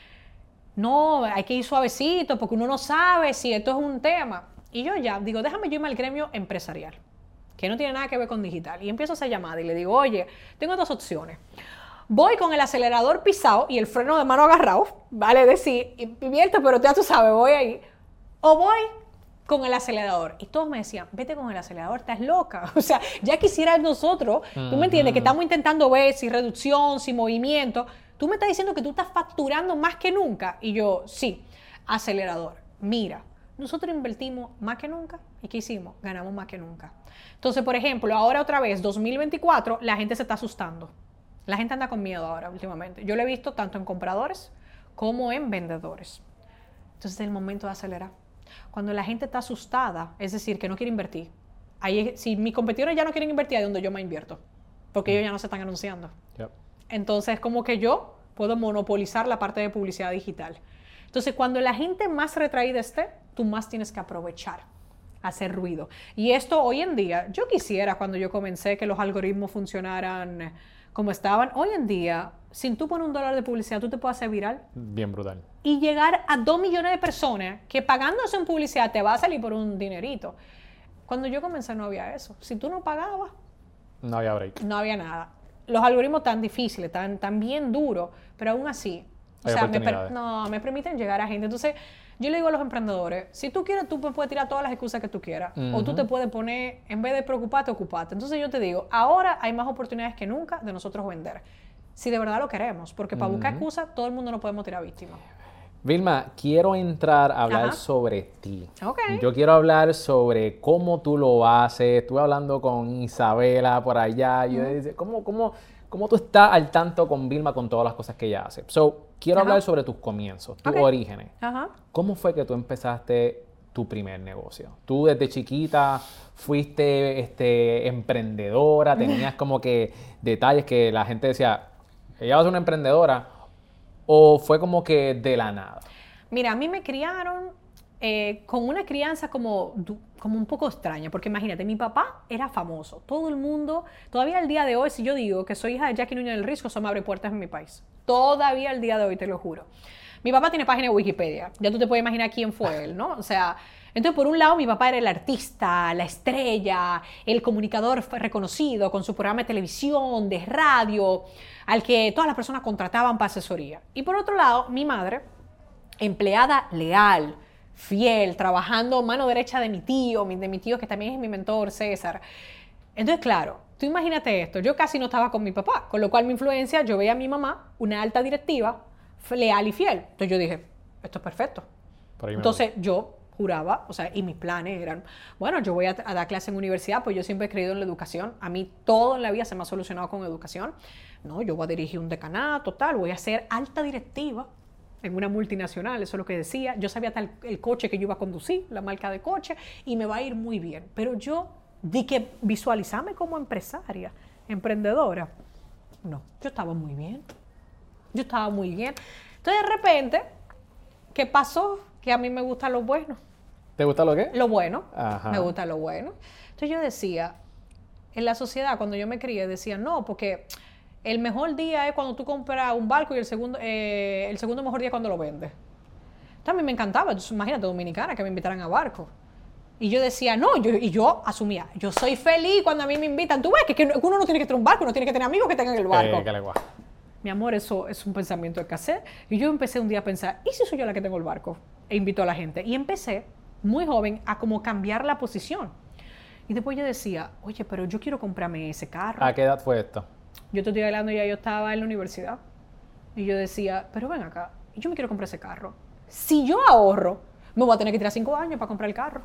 No, hay que ir suavecito porque uno no sabe si esto es un tema. Y yo ya digo, déjame yo irme al gremio empresarial, que no tiene nada que ver con digital. Y empiezo a hacer llamada y le digo, oye, tengo dos opciones. Voy con el acelerador pisado y el freno de mano agarrado, vale decir, invierto, pero ya tú sabes, voy ahí. O voy con el acelerador. Y todos me decían, vete con el acelerador, estás loca. O sea, ya quisiera nosotros, uh-huh. tú me entiendes, que estamos intentando ver si reducción, si movimiento. Tú me estás diciendo que tú estás facturando más que nunca. Y yo, sí, acelerador. Mira, nosotros invertimos más que nunca. ¿Y qué hicimos? Ganamos más que nunca. Entonces, por ejemplo, ahora otra vez, dos mil veinticuatro, la gente se está asustando. La gente anda con miedo ahora últimamente. Yo lo he visto tanto en compradores como en vendedores. Entonces, es el momento de acelerar. Cuando la gente está asustada, es decir, que no quiere invertir. Ahí, si mis competidores ya no quieren invertir, ahí es donde yo me invierto. Porque ellos ya no se están anunciando. Yep. Entonces, como que yo puedo monopolizar la parte de publicidad digital. Entonces, cuando la gente más retraída esté, tú más tienes que aprovechar, hacer ruido. Y esto hoy en día, yo quisiera cuando yo comencé que los algoritmos funcionaran como estaban. Hoy en día, sin tú poner un dólar de publicidad, tú te puedes hacer viral. Bien brutal. Y llegar a dos millones de personas que pagándose en publicidad te va a salir por un dinerito. Cuando yo comencé no había eso. Si tú no pagabas, no había break. No había nada. Los algoritmos tan difíciles, tan, tan bien duros, pero aún así, o sea, me, per, no, me permiten llegar a gente. Entonces, yo le digo a los emprendedores, si tú quieres, tú puedes tirar todas las excusas que tú quieras, uh-huh. o tú te puedes poner, en vez de preocuparte, ocuparte. Entonces yo te digo, ahora hay más oportunidades que nunca de nosotros vender, si de verdad lo queremos, porque para uh-huh. buscar excusas, todo el mundo no podemos tirar víctimas. Vilma, quiero entrar a hablar Ajá. sobre ti. Okay. Yo quiero hablar sobre cómo tú lo haces. Estuve hablando con Isabela por allá. Yo uh-huh. decía, ¿cómo, cómo, ¿cómo tú estás al tanto con Vilma con todas las cosas que ella hace? So, quiero Ajá. hablar sobre tus comienzos, tus okay. orígenes. Ajá. ¿Cómo fue que tú empezaste tu primer negocio? Tú desde chiquita fuiste este, emprendedora, tenías como que detalles que la gente decía, ella va a ser una emprendedora. ¿O fue como que de la nada? Mira, a mí me criaron eh, con una crianza como, como un poco extraña, porque imagínate, mi papá era famoso. Todo el mundo, todavía al día de hoy, si yo digo que soy hija de Jackie Núñez del Risco, eso me abre puertas en mi país. Todavía al día de hoy, te lo juro. Mi papá tiene página de Wikipedia. Ya tú te puedes imaginar quién fue él, ¿no? O sea, entonces por un lado mi papá era el artista, la estrella, el comunicador reconocido con su programa de televisión, de radio, al que todas las personas contrataban para asesoría. Y por otro lado, mi madre, empleada leal, fiel, trabajando mano derecha de mi tío, de mi tío que también es mi mentor, César. Entonces, claro, tú imagínate esto, yo casi no estaba con mi papá, con lo cual mi influencia, yo veía a mi mamá, una alta directiva, leal y fiel. Entonces yo dije, esto es perfecto. Entonces yo juraba, o sea, y mis planes eran, bueno, yo voy a, a dar clase en universidad, pues yo siempre he creído en la educación. A mí todo en la vida se me ha solucionado con educación. No, yo voy a dirigir un decanato, tal, voy a ser alta directiva en una multinacional, eso es lo que decía. Yo sabía tal el coche que yo iba a conducir, la marca de coche, y me va a ir muy bien. Pero yo di que visualizarme como empresaria, emprendedora. No, yo estaba muy bien. Yo estaba muy bien. Entonces, de repente, ¿qué pasó? Que a mí me gusta lo bueno. ¿Te gusta lo qué? Lo bueno. Ajá. Me gusta lo bueno. Entonces yo decía, en la sociedad, cuando yo me crié, decía, no, porque el mejor día es cuando tú compras un barco y el segundo, eh, el segundo mejor día es cuando lo vendes. Entonces a mí me encantaba. Entonces, imagínate, dominicana, que me invitaran a barco. Y yo decía, no, yo, y yo asumía, yo soy feliz cuando a mí me invitan. Tú ves que, que uno no tiene que tener un barco, uno tiene que tener amigos que tengan el barco. Eh, que le guá. Mi amor, eso es un pensamiento de escasez. Y yo empecé un día a pensar, ¿y si soy yo la que tengo el barco? E invito a la gente. Y empecé, muy joven, a como cambiar la posición. Y después yo decía, oye, pero yo quiero comprarme ese carro. ¿A qué edad fue esto? Yo te estoy hablando, ya yo estaba en la universidad. Y yo decía, pero ven acá, yo me quiero comprar ese carro. Si yo ahorro, me voy a tener que tirar cinco años para comprar el carro.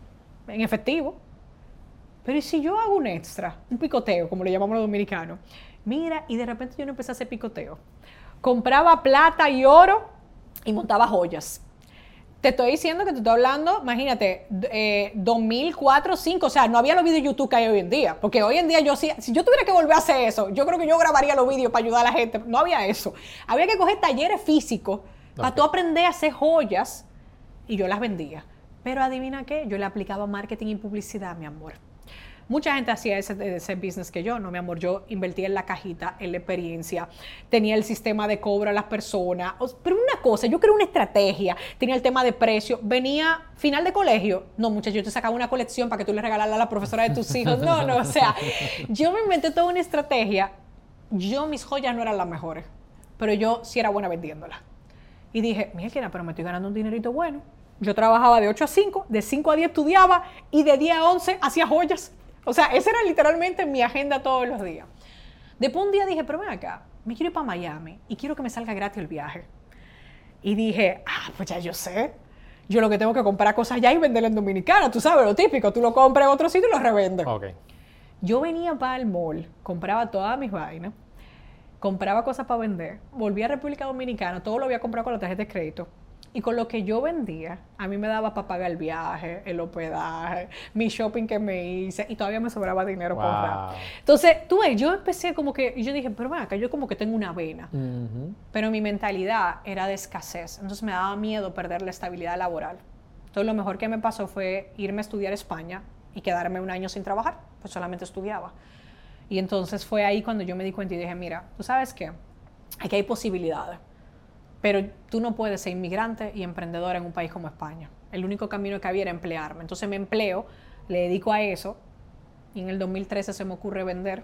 En efectivo. Pero ¿y si yo hago un extra? Un picoteo, como le llamamos los dominicanos. Mira, y de repente yo no empecé a hacer picoteo. Compraba plata y oro y montaba joyas. Te estoy diciendo que te estoy hablando, imagínate, eh, dos mil cuatro, dos mil cinco, o sea, no había los videos de YouTube que hay hoy en día. Porque hoy en día yo, si, si yo tuviera que volver a hacer eso, yo creo que yo grabaría los videos para ayudar a la gente. No había eso. Había que coger talleres físicos para tú aprender a hacer joyas y yo las vendía. Pero adivina qué, yo le aplicaba marketing y publicidad, mi amor. Mucha gente hacía ese, ese business que yo, no, mi amor, yo invertía en la cajita, en la experiencia, tenía el sistema de cobro a las personas, pero una cosa, yo creé una estrategia, tenía el tema de precio, venía final de colegio, no, muchachos, yo te sacaba una colección para que tú le regalaras a la profesora de tus hijos, no, no, o sea, yo me inventé toda una estrategia, yo mis joyas no eran las mejores, pero yo sí era buena vendiéndolas. Y dije, mira, pero me estoy ganando un dinerito bueno. Yo trabajaba de ocho a cinco, de cinco a diez estudiaba y de diez a once hacía joyas. O sea, esa era literalmente mi agenda todos los días. Después un día dije, pero ven acá, me quiero ir para Miami y quiero que me salga gratis el viaje. Y dije, ah, pues ya yo sé. Yo lo que tengo que comprar cosas allá y venderlas en Dominicana. Tú sabes, lo típico. Tú lo compras en otro sitio y lo revendes. Okay. Yo venía para el mall, compraba todas mis vainas, compraba cosas para vender, volví a República Dominicana, todo lo había comprado con la tarjeta de crédito. Y con lo que yo vendía, a mí me daba para pagar el viaje, el hospedaje, mi shopping que me hice, y todavía me sobraba dinero para comprar. Entonces, tú ves, yo empecé como que, y yo dije, pero ven acá, yo como que tengo una vena. Uh-huh. Pero mi mentalidad era de escasez, entonces me daba miedo perder la estabilidad laboral. Entonces, lo mejor que me pasó fue irme a estudiar a España y quedarme un año sin trabajar, pues solamente estudiaba. Y entonces fue ahí cuando yo me di cuenta y dije, mira, ¿tú sabes qué? Aquí hay posibilidades. Pero tú no puedes ser inmigrante y emprendedora en un país como España. El único camino que había era emplearme. Entonces me empleo, le dedico a eso, y en el dos mil trece se me ocurre vender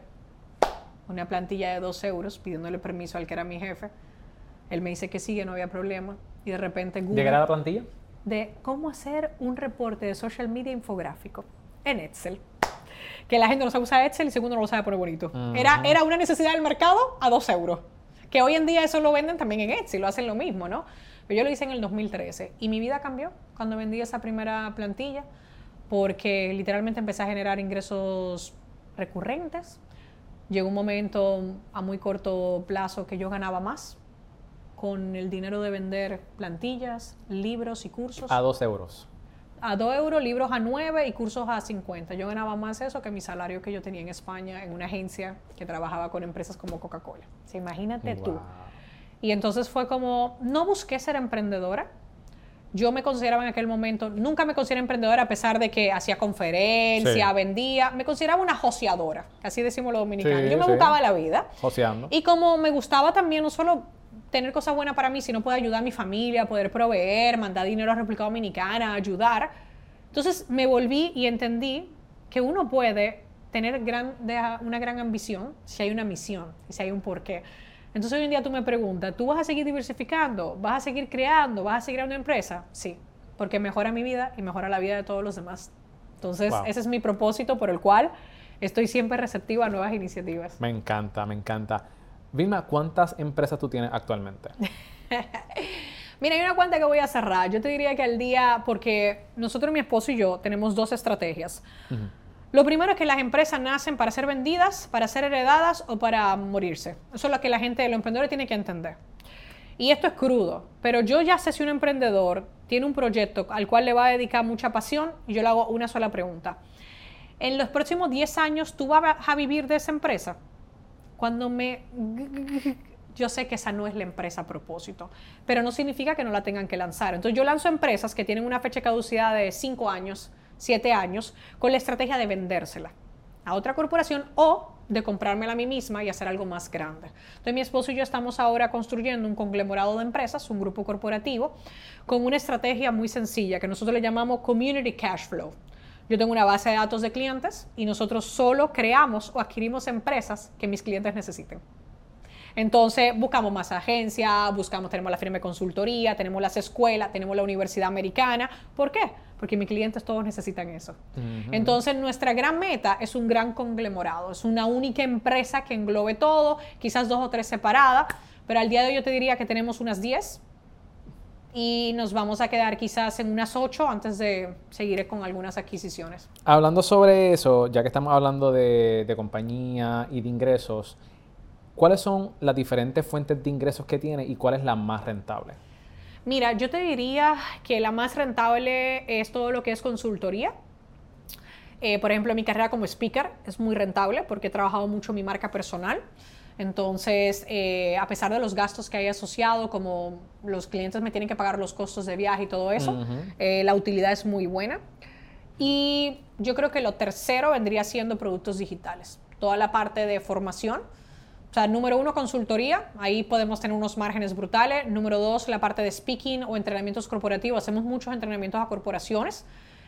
una plantilla de dos euros, pidiéndole permiso al que era mi jefe. Él me dice que sí, que no había problema, y de repente Google... ¿De qué era la plantilla? De cómo hacer un reporte de social media infográfico en Excel. Que la gente no sabe usar Excel y segundo no lo sabe poner bonito. Uh-huh. Era, era una necesidad del mercado a dos euros. Que hoy en día eso lo venden también en Etsy, lo hacen lo mismo, ¿no? Pero yo lo hice en el dos mil trece y mi vida cambió cuando vendí esa primera plantilla porque literalmente empecé a generar ingresos recurrentes. Llegó un momento a muy corto plazo que yo ganaba más con el dinero de vender plantillas, libros y cursos. A dos euros. A dos euros, libros a nueve y cursos a cincuenta. Yo ganaba más eso que mi salario que yo tenía en España en una agencia que trabajaba con empresas como Coca-Cola. O sea, imagínate wow. tú. Y entonces fue como, no busqué ser emprendedora. Yo me consideraba en aquel momento, nunca me consideré emprendedora a pesar de que hacía conferencias, sí. vendía. Me consideraba una joseadora, así decimos los dominicanos. Sí, yo me sí. buscaba la vida. Joseando. Y como me gustaba también no solo tener cosas buenas para mí, sino poder ayudar a mi familia, poder proveer, mandar dinero a República Dominicana, ayudar. Entonces me volví y entendí que uno puede tener gran, una gran ambición si hay una misión, si hay un porqué. Entonces hoy en día tú me preguntas, ¿tú vas a seguir diversificando? ¿Vas a seguir creando? ¿Vas a seguir creando una empresa? Sí, porque mejora mi vida y mejora la vida de todos los demás. Entonces wow. ese es mi propósito por el cual estoy siempre receptiva a nuevas iniciativas. Me encanta, me encanta. Vilma, ¿cuántas empresas tú tienes actualmente? Mira, hay una cuenta que voy a cerrar. Yo te diría que al día, porque nosotros, mi esposo y yo, tenemos dos estrategias. Uh-huh. Lo primero es que las empresas nacen para ser vendidas, para ser heredadas o para morirse. Eso es lo que la gente, los emprendedores tienen que entender. Y esto es crudo, pero yo ya sé si un emprendedor tiene un proyecto al cual le va a dedicar mucha pasión y yo le hago una sola pregunta. En los próximos diez años, ¿tú vas a vivir de esa empresa? Cuando me... Yo sé que esa no es la empresa a propósito, pero no significa que no la tengan que lanzar. Entonces yo lanzo empresas que tienen una fecha de caducidad de cinco años, siete años, con la estrategia de vendérsela a otra corporación o de comprármela a mí misma y hacer algo más grande. Entonces mi esposo y yo estamos ahora construyendo un conglomerado de empresas, un grupo corporativo, con una estrategia muy sencilla que nosotros le llamamos Community Cash Flow. Yo tengo una base de datos de clientes y nosotros solo creamos o adquirimos empresas que mis clientes necesiten. Entonces buscamos más agencias, buscamos, tenemos la firma de consultoría, tenemos las escuelas, tenemos la universidad americana. ¿Por qué? Porque mis clientes todos necesitan eso. Uh-huh. Entonces nuestra gran meta es un gran conglomerado, es una única empresa que englobe todo, quizás dos o tres separadas, pero al día de hoy yo te diría que tenemos unas diez y nos vamos a quedar quizás en unas ocho antes de seguir con algunas adquisiciones. Hablando sobre eso, ya que estamos hablando de, de compañía y de ingresos, ¿cuáles son las diferentes fuentes de ingresos que tiene y cuál es la más rentable? Mira, yo te diría que la más rentable es todo lo que es consultoría. Eh, por ejemplo, mi carrera como speaker es muy rentable porque he trabajado mucho mi marca personal. Entonces, eh, a pesar de los gastos que hay asociado, como los clientes me tienen que pagar los costos de viaje y todo eso, uh-huh. eh, la utilidad es muy buena. Y yo creo que lo tercero vendría siendo productos digitales. Toda la parte de formación. O sea, número uno, consultoría. Ahí podemos tener unos márgenes brutales. Número dos, la parte de speaking o entrenamientos corporativos. Hacemos muchos entrenamientos a corporaciones.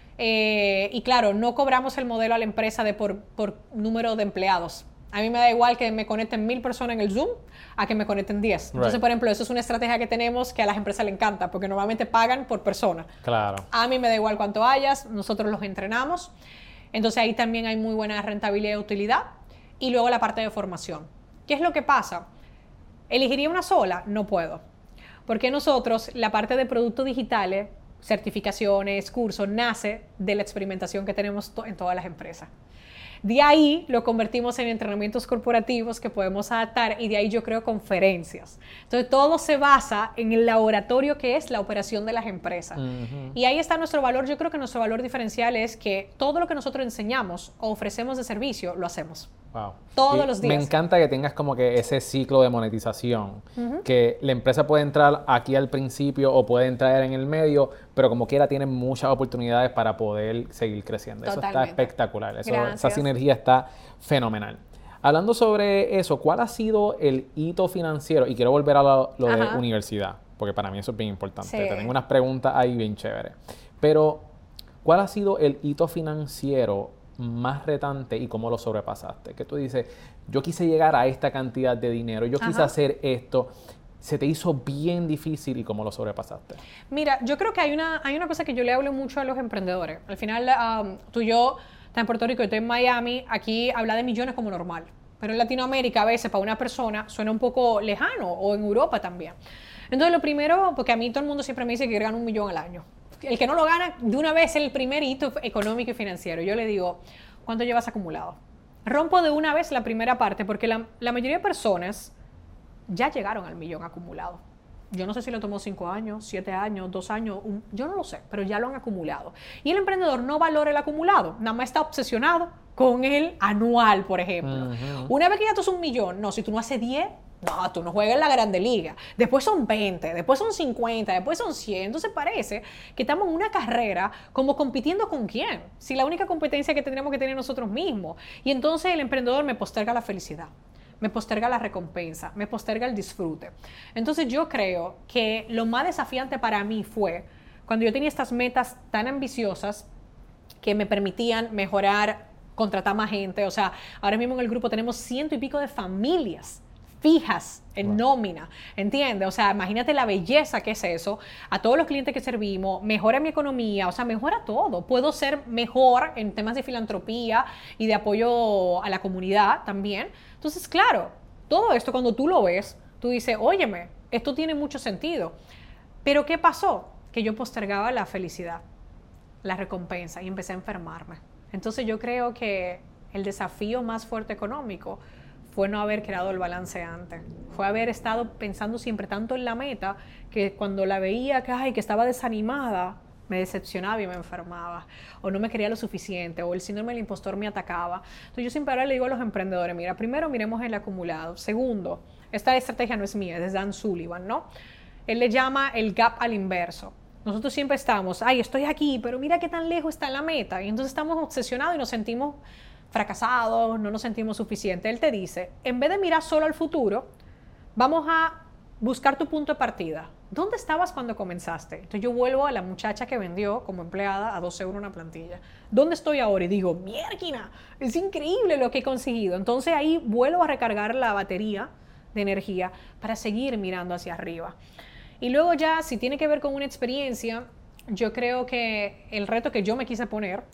Eh, y claro, no cobramos el modelo a la empresa de por, por número de empleados. A mí me da igual que me conecten mil personas en el Zoom a que me conecten diez. Entonces, right. por ejemplo, eso es una estrategia que tenemos que a las empresas les encanta porque normalmente pagan por persona. Claro. A mí me da igual cuánto hayas, nosotros los entrenamos. Entonces, ahí también hay muy buena rentabilidad y utilidad. Y luego la parte de formación. ¿Qué es lo que pasa? ¿Elegiría una sola? No puedo. Porque nosotros, la parte de productos digitales, certificaciones, cursos, nace de la experimentación que tenemos to- en todas las empresas. De ahí lo convertimos en entrenamientos corporativos que podemos adaptar y de ahí yo creo conferencias. Entonces todo se basa en el laboratorio que es la operación de las empresas. Uh-huh. Y ahí está nuestro valor. Yo creo que nuestro valor diferencial es que todo lo que nosotros enseñamos o ofrecemos de servicio, lo hacemos. Wow. Todos y los días. Me encanta que tengas como que ese ciclo de monetización, uh-huh. que la empresa puede entrar aquí al principio o puede entrar en el medio, pero como quiera tiene muchas oportunidades para poder seguir creciendo. Totalmente. Eso está espectacular. Eso, esa sinergia está fenomenal. Hablando sobre eso, ¿cuál ha sido el hito financiero? Y quiero volver a lo, lo de universidad, porque para mí eso es bien importante. Sí. Te tengo unas preguntas ahí bien chéveres. Pero, ¿cuál ha sido el hito financiero más retante y cómo lo sobrepasaste? Que tú dices, yo quise llegar a esta cantidad de dinero, yo quise Ajá. hacer esto, se te hizo bien difícil y cómo lo sobrepasaste. Mira, yo creo que hay una, hay una cosa que yo le hablo mucho a los emprendedores. Al final, um, tú y yo, estás en Puerto Rico, yo estoy en Miami, aquí habla de millones como normal. Pero en Latinoamérica a veces para una persona suena un poco lejano, o en Europa también. Entonces lo primero, porque a mí todo el mundo siempre me dice que gana un millón al año. El que no lo gana, de una vez es el primer hito económico y financiero. Yo le digo, ¿cuánto llevas acumulado? Rompo de una vez la primera parte, porque la, la mayoría de personas ya llegaron al millón acumulado. Yo no sé si lo tomó cinco años, siete años, dos años, un, yo no lo sé, pero ya lo han acumulado. Y el emprendedor no valora el acumulado, nada más está obsesionado con el anual, por ejemplo. Uh-huh. Una vez que ya tú haces un millón, no, si tú no haces diez, no, tú no juegas en la Grande Liga. Después son veinte, después son cincuenta, después son cien. Entonces parece que estamos en una carrera como compitiendo con quién. Si la única competencia que tendríamos que tener nosotros mismos. Y entonces el emprendedor me posterga la felicidad, me posterga la recompensa, me posterga el disfrute. Entonces yo creo que lo más desafiante para mí fue cuando yo tenía estas metas tan ambiciosas que me permitían mejorar, contratar más gente. O sea, ahora mismo en el grupo tenemos ciento y pico de familias fijas en wow. nómina, ¿entiendes? O sea, imagínate la belleza que es eso, a todos los clientes que servimos, mejora mi economía, o sea, mejora todo. Puedo ser mejor en temas de filantropía y de apoyo a la comunidad también. Entonces, claro, todo esto cuando tú lo ves, tú dices, óyeme, esto tiene mucho sentido. Pero ¿qué pasó? Que yo postergaba la felicidad, la recompensa, y empecé a enfermarme. Entonces yo creo que el desafío más fuerte económico fue no haber creado el balance antes. Fue haber estado pensando siempre tanto en la meta que cuando la veía que, ay, que estaba desanimada, me decepcionaba y me enfermaba. O no me quería lo suficiente, o el síndrome del impostor me atacaba. Entonces yo siempre ahora le digo a los emprendedores, mira, primero miremos el acumulado. Segundo, esta estrategia no es mía, es de Dan Sullivan, ¿no? Él le llama el gap al inverso. Nosotros siempre estamos, ay, estoy aquí, pero mira qué tan lejos está la meta. Y entonces estamos obsesionados y nos sentimos fracasados, no nos sentimos suficientes. Él te dice, en vez de mirar solo al futuro, vamos a buscar tu punto de partida. ¿Dónde estabas cuando comenzaste? Entonces yo vuelvo a la muchacha que vendió como empleada a dos euros una plantilla. ¿Dónde estoy ahora? Y digo, mierda, es increíble lo que he conseguido. Entonces ahí vuelvo a recargar la batería de energía para seguir mirando hacia arriba. Y luego ya, si tiene que ver con una experiencia, yo creo que el reto que yo me quise poner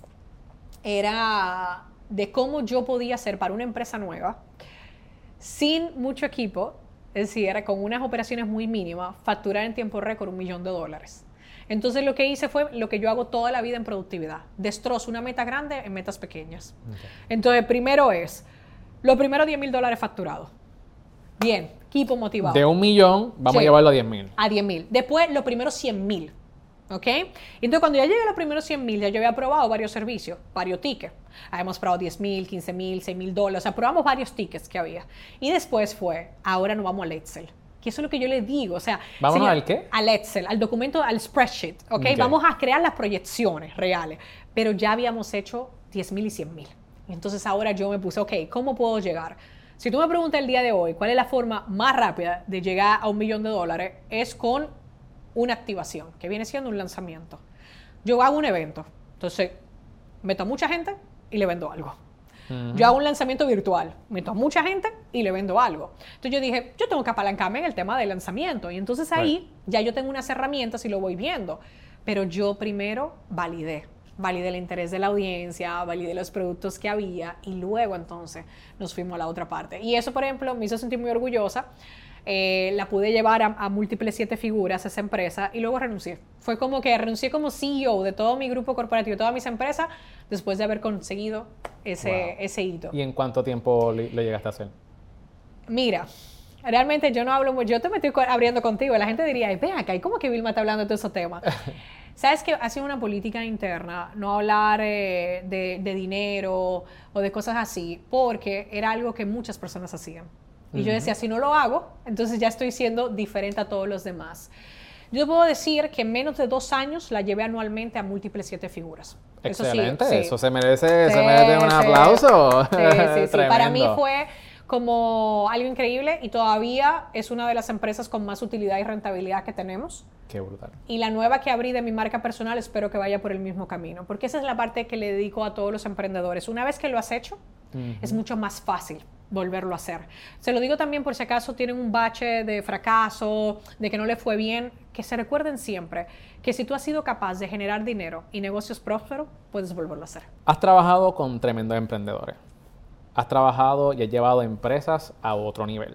era de cómo yo podía hacer para una empresa nueva, sin mucho equipo, es decir, era con unas operaciones muy mínimas, facturar en tiempo récord un millón de dólares. Entonces lo que hice fue lo que yo hago toda la vida en productividad. Destrozo una meta grande en metas pequeñas. Okay. Entonces, primero es, lo primero diez mil dólares facturados. Bien, equipo motivado. De un millón, vamos sí, a llevarlo a diez mil. A diez mil. Después, los primeros cien mil. ¿Ok? Entonces, cuando ya llegué a los primeros cien mil, ya yo había probado varios servicios, varios tickets. Habíamos probado diez mil, quince mil, seis mil dólares. O sea, probamos varios tickets que había. Y después fue, ahora nos vamos al Excel. Que eso es lo que yo les digo. O sea, ¿vamos señor, al qué? Al Excel, al documento, al spreadsheet. ¿Ok? Okay. Vamos a crear las proyecciones reales. Pero ya habíamos hecho diez mil y cien mil. Entonces, ahora yo me puse, ok, ¿cómo puedo llegar? Si tú me preguntas el día de hoy, ¿cuál es la forma más rápida de llegar a un millón de dólares? Es con una activación, que viene siendo un lanzamiento. Yo hago un evento, entonces meto a mucha gente y le vendo algo. Uh-huh. Yo hago un lanzamiento virtual, meto a mucha gente y le vendo algo. Entonces yo dije, yo tengo que apalancarme en el tema del lanzamiento. Y entonces ahí right. ya yo tengo unas herramientas y lo voy viendo. Pero yo primero validé. Validé el interés de la audiencia, validé los productos que había y luego entonces nos fuimos a la otra parte. Y eso, por ejemplo, me hizo sentir muy orgullosa. Eh, la pude llevar a, a múltiples siete figuras esa empresa y luego renuncié. Fue como que renuncié como C E O de todo mi grupo corporativo, de todas mis empresas, después de haber conseguido ese, wow. ese hito. ¿Y en cuánto tiempo lo llegaste a hacer? Mira, realmente yo no hablo, yo te me estoy abriendo contigo, la gente diría, ven acá, ¿y cómo que Vilma está hablando de todos esos temas? Sabes que ha sido una política interna, no hablar eh, de, de dinero o de cosas así, porque era algo que muchas personas hacían. Y uh-huh. yo decía, si no lo hago, entonces ya estoy siendo diferente a todos los demás. Yo puedo decir que en menos de dos años la llevé anualmente a múltiples siete figuras. Excelente, eso, sí, eso sí. se merece, sí, se merece un sí. aplauso. Sí, sí, sí. Para mí fue como algo increíble y todavía es una de las empresas con más utilidad y rentabilidad que tenemos. Qué brutal. Y la nueva que abrí de mi marca personal espero que vaya por el mismo camino, porque esa es la parte que le dedico a todos los emprendedores. Una vez que lo has hecho, uh-huh. es mucho más fácil volverlo a hacer. Se lo digo también por si acaso tienen un bache de fracaso, de que no le fue bien, que se recuerden siempre que si tú has sido capaz de generar dinero y negocios prósperos, puedes volverlo a hacer. Has trabajado con tremendos emprendedores. Has trabajado y has llevado empresas a otro nivel.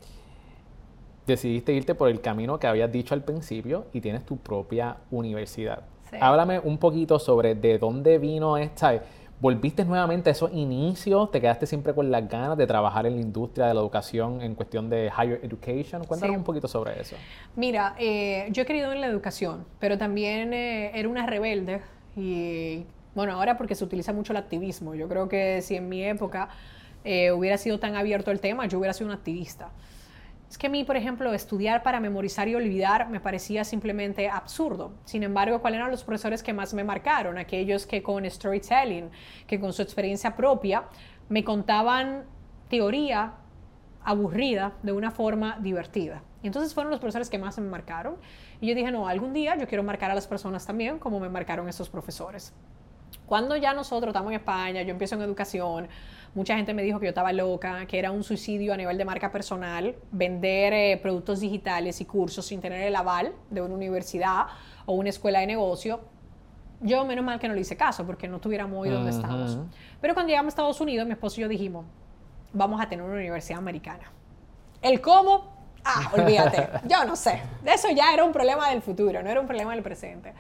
Decidiste irte por el camino que habías dicho al principio y tienes tu propia universidad. Sí. Háblame un poquito sobre de dónde vino esta... ¿Volviste nuevamente a esos inicios? ¿Te quedaste siempre con las ganas de trabajar en la industria de la educación en cuestión de higher education? Cuéntanos sí. un poquito sobre eso. Mira, eh, yo he querido en la educación, pero también eh, era una rebelde y, bueno, ahora porque se utiliza mucho el activismo. Yo creo que si en mi época eh, hubiera sido tan abierto el tema, yo hubiera sido un activista. Es que a mí, por ejemplo, estudiar para memorizar y olvidar me parecía simplemente absurdo. Sin embargo, ¿cuáles eran los profesores que más me marcaron? Aquellos que con storytelling, que con su experiencia propia, me contaban teoría aburrida de una forma divertida. Y entonces fueron los profesores que más me marcaron. Y yo dije, no, algún día yo quiero marcar a las personas también como me marcaron esos profesores. Cuando ya nosotros estamos en España, yo empiezo en educación, mucha gente me dijo que yo estaba loca, que era un suicidio a nivel de marca personal, vender eh, productos digitales y cursos sin tener el aval de una universidad o una escuela de negocio. Yo, menos mal que no le hice caso, porque no estuviéramos hoy donde uh-huh. estamos. Pero cuando llegamos a Estados Unidos, mi esposo y yo dijimos, vamos a tener una universidad americana. El cómo, Ah, olvídate, yo no sé. Eso ya era un problema del futuro, no era un problema del presente.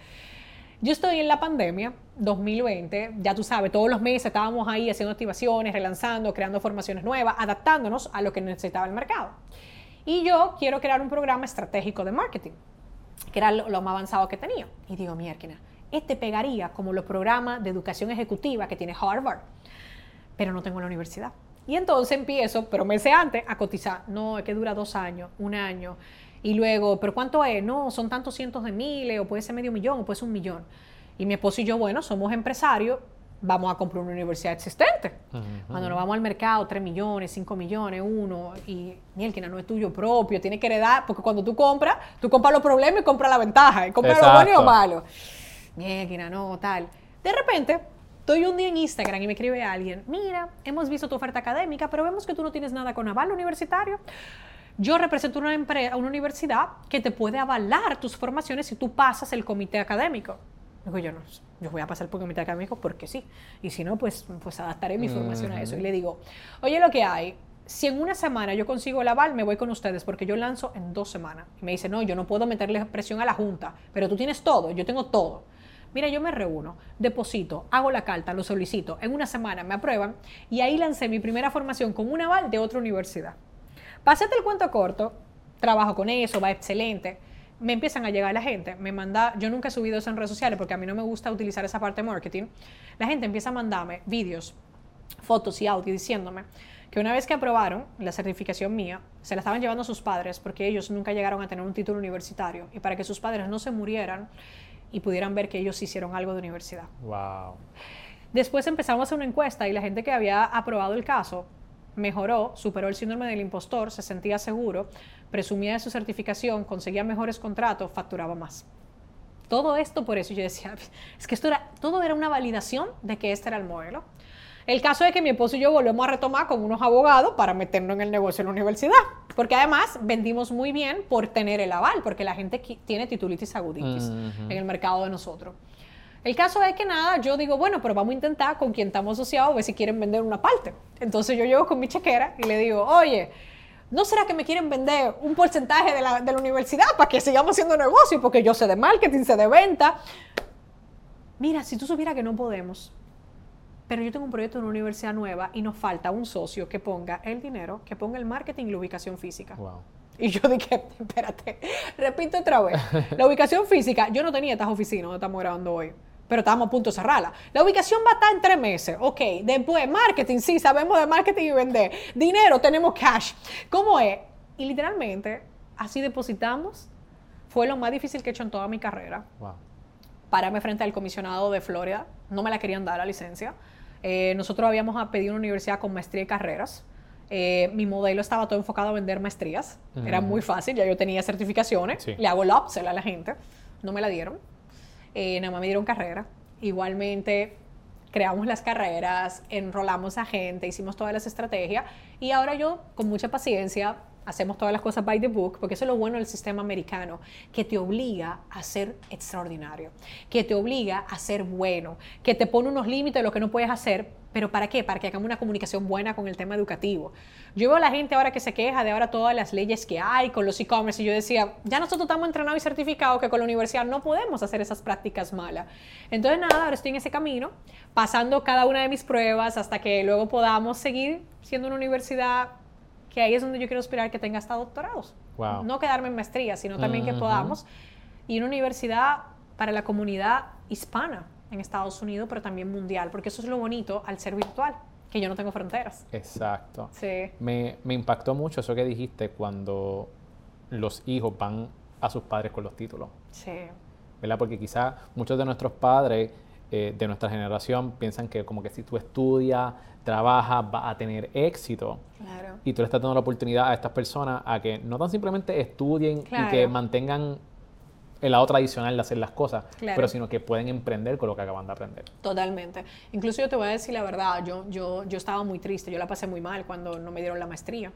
Yo estoy en la pandemia, dos mil veinte, ya tú sabes, todos los meses estábamos ahí haciendo activaciones, relanzando, creando formaciones nuevas, adaptándonos a lo que necesitaba el mercado. Y yo quiero crear un programa estratégico de marketing, que era lo, lo más avanzado que tenía. Y digo, mierda, este pegaría como los programas de educación ejecutiva que tiene Harvard, pero no tengo la universidad. Y entonces empiezo, pero meses antes, a cotizar. No, es que dura dos años, un año. Y luego, ¿pero cuánto es? No, son tantos cientos de miles, o puede ser medio millón, o puede ser un millón. Y mi esposo y yo, bueno, somos empresarios, vamos a comprar una universidad existente. Uh-huh. Cuando nos vamos al mercado, tres millones, cinco millones, uno, y mielquina, no es tuyo propio, tiene que heredar, porque cuando tú compras, tú compras los problemas y compras la ventaja, y compras lo bueno y lo malo. Mielquina, no, tal. De repente, estoy un día en Instagram y me escribe alguien, mira, hemos visto tu oferta académica, pero vemos que tú no tienes nada con aval universitario. Yo represento una, empresa, una universidad que te puede avalar tus formaciones si tú pasas el comité académico. Digo, yo no, yo voy a pasar por el comité académico porque sí. Y si no, pues, pues adaptaré mi formación uh-huh. a eso. Y le digo, oye, lo que hay, si en una semana yo consigo el aval, me voy con ustedes porque yo lanzo en dos semanas. Y me dice, no, yo no puedo meterle presión a la Junta, pero tú tienes todo, yo tengo todo. Mira, yo me reúno, deposito, hago la carta, lo solicito, en una semana me aprueban y ahí lancé mi primera formación con un aval de otra universidad. Pásate el cuento corto, trabajo con eso, va excelente. Me empiezan a llegar la gente, me manda, yo nunca he subido eso en redes sociales porque a mí no me gusta utilizar esa parte de marketing. La gente empieza a mandarme vídeos, fotos y audio diciéndome que una vez que aprobaron la certificación mía, se la estaban llevando a sus padres porque ellos nunca llegaron a tener un título universitario y para que sus padres no se murieran y pudieran ver que ellos hicieron algo de universidad. Wow. Después empezamos a hacer una encuesta y la gente que había aprobado el caso mejoró, superó el síndrome del impostor, se sentía seguro, presumía de su certificación, conseguía mejores contratos, facturaba más. Todo esto por eso yo decía, es que esto era, todo era una validación de que este era el modelo. El caso es que mi esposo y yo volvemos a retomar con unos abogados para meternos en el negocio en la universidad, porque además vendimos muy bien por tener el aval, porque la gente tiene titulitis aguditis uh-huh. en el mercado de nosotros. El caso es que nada, yo digo, bueno, pero vamos a intentar con quien estamos asociados, a ver si quieren vender una parte. Entonces yo llego con mi chequera y le digo, oye, ¿no será que me quieren vender un porcentaje de la, de la universidad para que sigamos haciendo negocio? Porque yo sé de marketing, sé de venta. Mira, si tú supieras que no podemos, pero yo tengo un proyecto en una universidad nueva y nos falta un socio que ponga el dinero, que ponga el marketing y la ubicación física. Wow. Y yo dije, espérate, repito otra vez. La ubicación física, yo no tenía estas oficinas donde estamos grabando hoy, pero estábamos a punto de cerrarla. La ubicación va a estar en tres meses. Ok, después marketing, sí, sabemos de marketing y vender. Dinero, tenemos cash. ¿Cómo es? Y literalmente, así depositamos. Fue lo más difícil que he hecho en toda mi carrera. Wow. Pararme frente al comisionado de Florida. No me la querían dar la licencia. Eh, nosotros habíamos pedido una universidad con maestría y carreras. Eh, mi modelo estaba todo enfocado a vender maestrías. Uh-huh. Era muy fácil, ya yo tenía certificaciones. Sí. Le hago el upsell a la gente. No me la dieron. Eh, nada más me dieron carrera. Igualmente, creamos las carreras, enrolamos a gente, hicimos todas las estrategias. Y ahora yo, con mucha paciencia, hacemos todas las cosas by the book, porque eso es lo bueno del sistema americano, que te obliga a ser extraordinario, que te obliga a ser bueno, que te pone unos límites de lo que no puedes hacer. ¿Pero para qué? Para que hagamos una comunicación buena con el tema educativo. Yo veo a la gente ahora que se queja de ahora todas las leyes que hay con los e-commerce y yo decía, ya nosotros estamos entrenados y certificados que con la universidad no podemos hacer esas prácticas malas. Entonces nada, ahora estoy en ese camino, pasando cada una de mis pruebas hasta que luego podamos seguir siendo una universidad que ahí es donde yo quiero aspirar que tenga hasta doctorados. Wow. No quedarme en maestría, sino también uh-huh. que podamos. Y una universidad para la comunidad hispana en Estados Unidos, pero también mundial, porque eso es lo bonito al ser virtual, que yo no tengo fronteras. Exacto. Sí. Me, me impactó mucho eso que dijiste cuando los hijos van a sus padres con los títulos. Sí. ¿Verdad? Porque quizás muchos de nuestros padres eh, de nuestra generación piensan que como que si tú estudias, trabajas, vas a tener éxito. Claro. Y tú le estás dando la oportunidad a estas personas a que no tan simplemente estudien claro. y que mantengan el lado tradicional de hacer las cosas, claro. pero sino que pueden emprender con lo que acaban de aprender. Totalmente. Incluso yo te voy a decir la verdad, yo, yo, yo estaba muy triste, yo la pasé muy mal cuando no me dieron la maestría.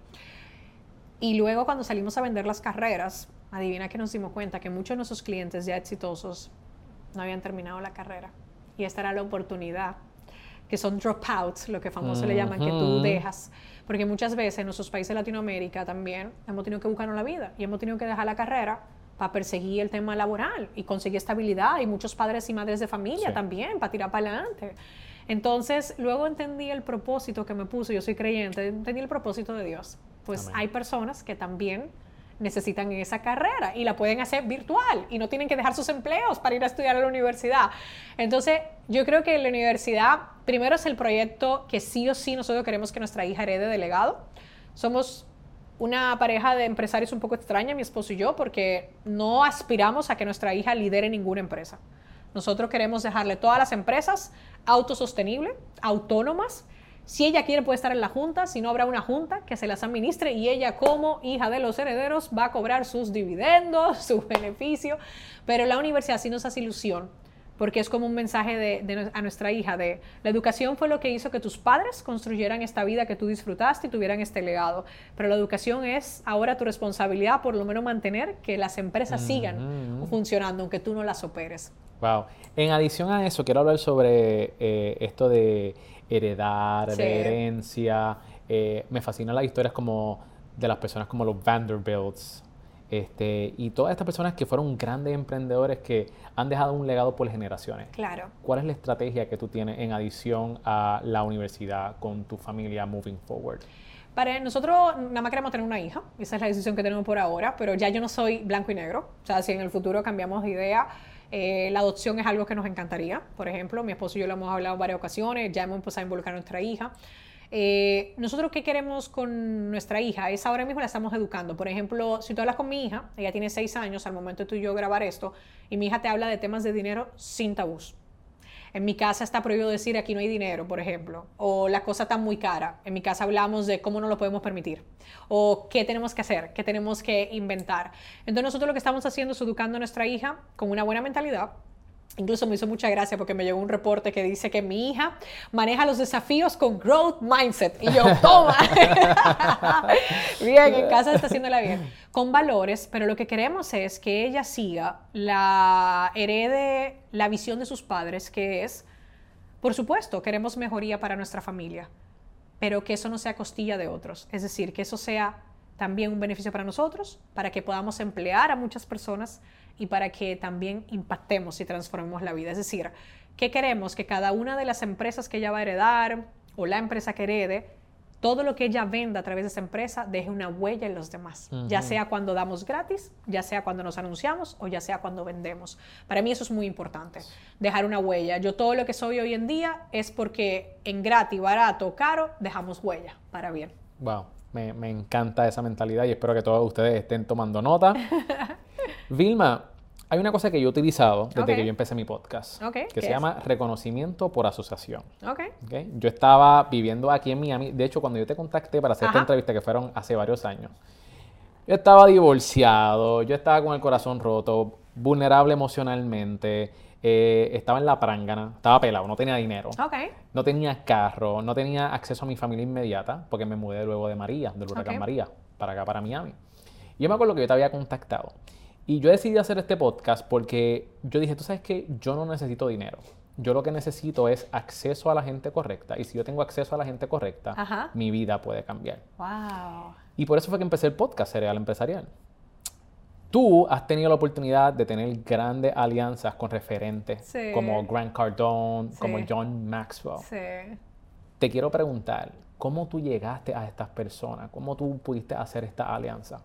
Y luego cuando salimos a vender las carreras, adivina que nos dimos cuenta que muchos de nuestros clientes ya exitosos no habían terminado la carrera. Y esta era la oportunidad que son dropouts, lo que famosos uh-huh. le llaman, que tú dejas. Porque muchas veces en nuestros países de Latinoamérica también hemos tenido que buscarnos la vida y hemos tenido que dejar la carrera para perseguir el tema laboral y conseguir estabilidad, y muchos padres y madres de familia sí. también, para tirar para adelante. Entonces, luego entendí el propósito que me puso, yo soy creyente, entendí el propósito de Dios. Pues Amén. Hay personas que también necesitan esa carrera y la pueden hacer virtual y no tienen que dejar sus empleos para ir a estudiar a la universidad. Entonces, yo creo que la universidad, primero es el proyecto que sí o sí nosotros queremos que nuestra hija herede de legado. Somos una pareja de empresarios un poco extraña, mi esposo y yo, porque no aspiramos a que nuestra hija lidere ninguna empresa. Nosotros queremos dejarle todas las empresas autosostenibles, autónomas. Si ella quiere puede estar en la junta, si no habrá una junta que se las administre y ella como hija de los herederos va a cobrar sus dividendos, sus beneficios. Pero la universidad sí nos hace ilusión, porque es como un mensaje de, de, a nuestra hija de la educación fue lo que hizo que tus padres construyeran esta vida que tú disfrutaste y tuvieran este legado. Pero la educación es ahora tu responsabilidad, por lo menos mantener que las empresas mm-hmm. sigan funcionando, aunque tú no las operes. Wow. En adición a eso, quiero hablar sobre eh, esto de heredar, sí. de herencia. Eh, me fascinan las historias como de las personas como los Vanderbilts. Este, y todas estas personas que fueron grandes emprendedores que han dejado un legado por generaciones. Claro. ¿Cuál es la estrategia que tú tienes en adición a la universidad con tu familia moving forward? Para nosotros nada más queremos tener una hija, esa es la decisión que tenemos por ahora, pero ya yo no soy blanco y negro, o sea, si en el futuro cambiamos de idea, eh, la adopción es algo que nos encantaría. Por ejemplo, mi esposo y yo lo hemos hablado en varias ocasiones, ya hemos empezado a involucrar a nuestra hija. Eh, nosotros qué queremos con nuestra hija es ahora mismo la estamos educando. Por ejemplo, si tú hablas con mi hija, ella tiene seis años al momento de tú y yo grabar esto, y mi hija te habla de temas de dinero sin tabús. En mi casa está prohibido decir aquí no hay dinero, por ejemplo, o la cosa está muy cara. En mi casa hablamos de cómo no lo podemos permitir, o qué tenemos que hacer, qué tenemos que inventar. Entonces nosotros lo que estamos haciendo es educando a nuestra hija con una buena mentalidad. Incluso me hizo mucha gracia porque me llegó un reporte que dice que mi hija maneja los desafíos con growth mindset. Y yo, toma. Bien, en casa está haciéndola bien. Con valores, pero lo que queremos es que ella siga, la herede la visión de sus padres, que es, por supuesto, queremos mejoría para nuestra familia, pero que eso no sea costilla de otros. Es decir, que eso sea también un beneficio para nosotros, para que podamos emplear a muchas personas y para que también impactemos y transformemos la vida. Es decir, ¿qué queremos? Que cada una de las empresas que ella va a heredar o la empresa que herede, todo lo que ella venda a través de esa empresa deje una huella en los demás. Uh-huh. Ya sea cuando damos gratis, ya sea cuando nos anunciamos o ya sea cuando vendemos. Para mí eso es muy importante, dejar una huella. Yo todo lo que soy hoy en día es porque en gratis, barato, caro, dejamos huella para bien. Wow. Me, me encanta esa mentalidad y espero que todos ustedes estén tomando nota. Vilma, hay una cosa que yo he utilizado desde okay. que yo empecé mi podcast, okay. que se llama reconocimiento por asociación. Okay. Okay. Yo estaba viviendo aquí en Miami. De hecho, cuando yo te contacté para hacer Ajá. esta entrevista, que fueron hace varios años, yo estaba divorciado, yo estaba con el corazón roto, vulnerable emocionalmente, eh, estaba en la prángana, estaba pelado, no tenía dinero, okay. no tenía carro, no tenía acceso a mi familia inmediata, porque me mudé luego de María, del huracán okay. María, para acá, para Miami. Y yo me acuerdo que yo te había contactado. Y yo decidí hacer este podcast porque yo dije, tú sabes que yo no necesito dinero. Yo lo que necesito es acceso a la gente correcta. Y si yo tengo acceso a la gente correcta, Ajá. mi vida puede cambiar. Wow. Y por eso fue que empecé el podcast Cereal Empresarial. Tú has tenido la oportunidad de tener grandes alianzas con referentes sí. como Grant Cardone, sí. como John Maxwell. Sí. Te quiero preguntar, ¿cómo tú llegaste a estas personas? ¿Cómo tú pudiste hacer esta alianza?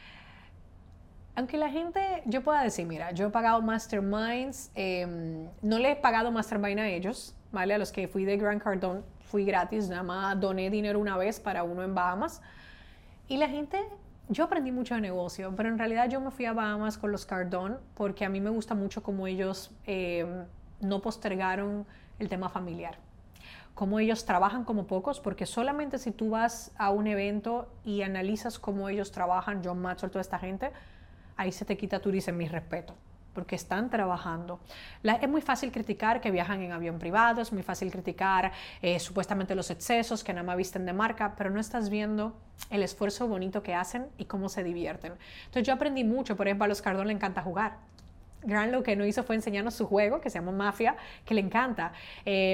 Aunque la gente, yo pueda decir, mira, yo he pagado masterminds, eh, no le he pagado mastermind a ellos, ¿vale? A los que fui de Grant Cardone, fui gratis, nada más doné dinero una vez para uno en Bahamas. Y la gente, yo aprendí mucho de negocio, pero en realidad yo me fui a Bahamas con los Cardone porque a mí me gusta mucho cómo ellos eh, no postergaron el tema familiar. Cómo ellos trabajan como pocos, porque solamente si tú vas a un evento y analizas cómo ellos trabajan, John Maxwell, toda esta gente, ahí se te quita, tú dices, mi respeto, porque están trabajando. La, es muy fácil criticar que viajan en avión privado, es muy fácil criticar eh, supuestamente los excesos, que nada más visten de marca, pero no estás viendo el esfuerzo bonito que hacen y cómo se divierten. Entonces yo aprendí mucho, por ejemplo, a los Cardone le encanta jugar. Grant lo que no hizo fue enseñarnos su juego, que se llama Mafia, que le encanta. Eh,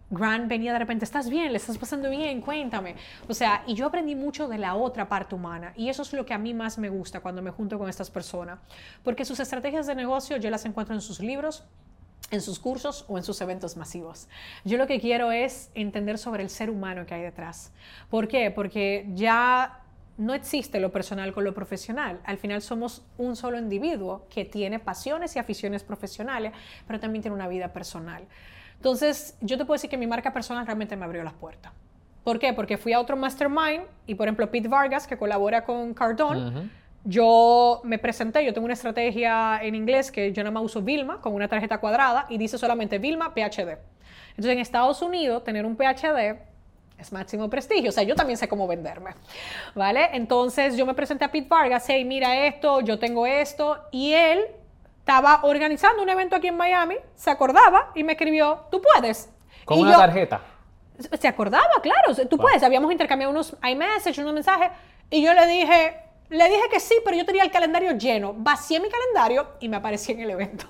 Grant venía de repente, ¿estás bien? ¿Le estás pasando bien? Cuéntame. O sea, y yo aprendí mucho de la otra parte humana. Y eso es lo que a mí más me gusta cuando me junto con estas personas. Porque sus estrategias de negocio yo las encuentro en sus libros, en sus cursos o en sus eventos masivos. Yo lo que quiero es entender sobre el ser humano que hay detrás. ¿Por qué? Porque ya no existe lo personal con lo profesional. Al final somos un solo individuo que tiene pasiones y aficiones profesionales, pero también tiene una vida personal. Entonces, yo te puedo decir que mi marca personal realmente me abrió las puertas. ¿Por qué? Porque fui a otro mastermind y, por ejemplo, Pete Vargas, que colabora con Cardone, uh-huh. yo me presenté, yo tengo una estrategia en inglés que yo nada más uso Vilma con una tarjeta cuadrada y dice solamente Vilma P H D. Entonces, en Estados Unidos, tener un P H D es máximo prestigio. O sea, yo también sé cómo venderme, ¿vale? Entonces, yo me presenté a Pete Vargas, hey, mira esto, yo tengo esto, y él estaba organizando un evento aquí en Miami, se acordaba y me escribió, tú puedes. ¿Con y una yo, tarjeta? Se acordaba, claro, tú wow. puedes. Habíamos intercambiado unos iMessage, unos mensajes, y yo le dije, le dije que sí, pero yo tenía el calendario lleno. Vacié mi calendario y me aparecí en el evento.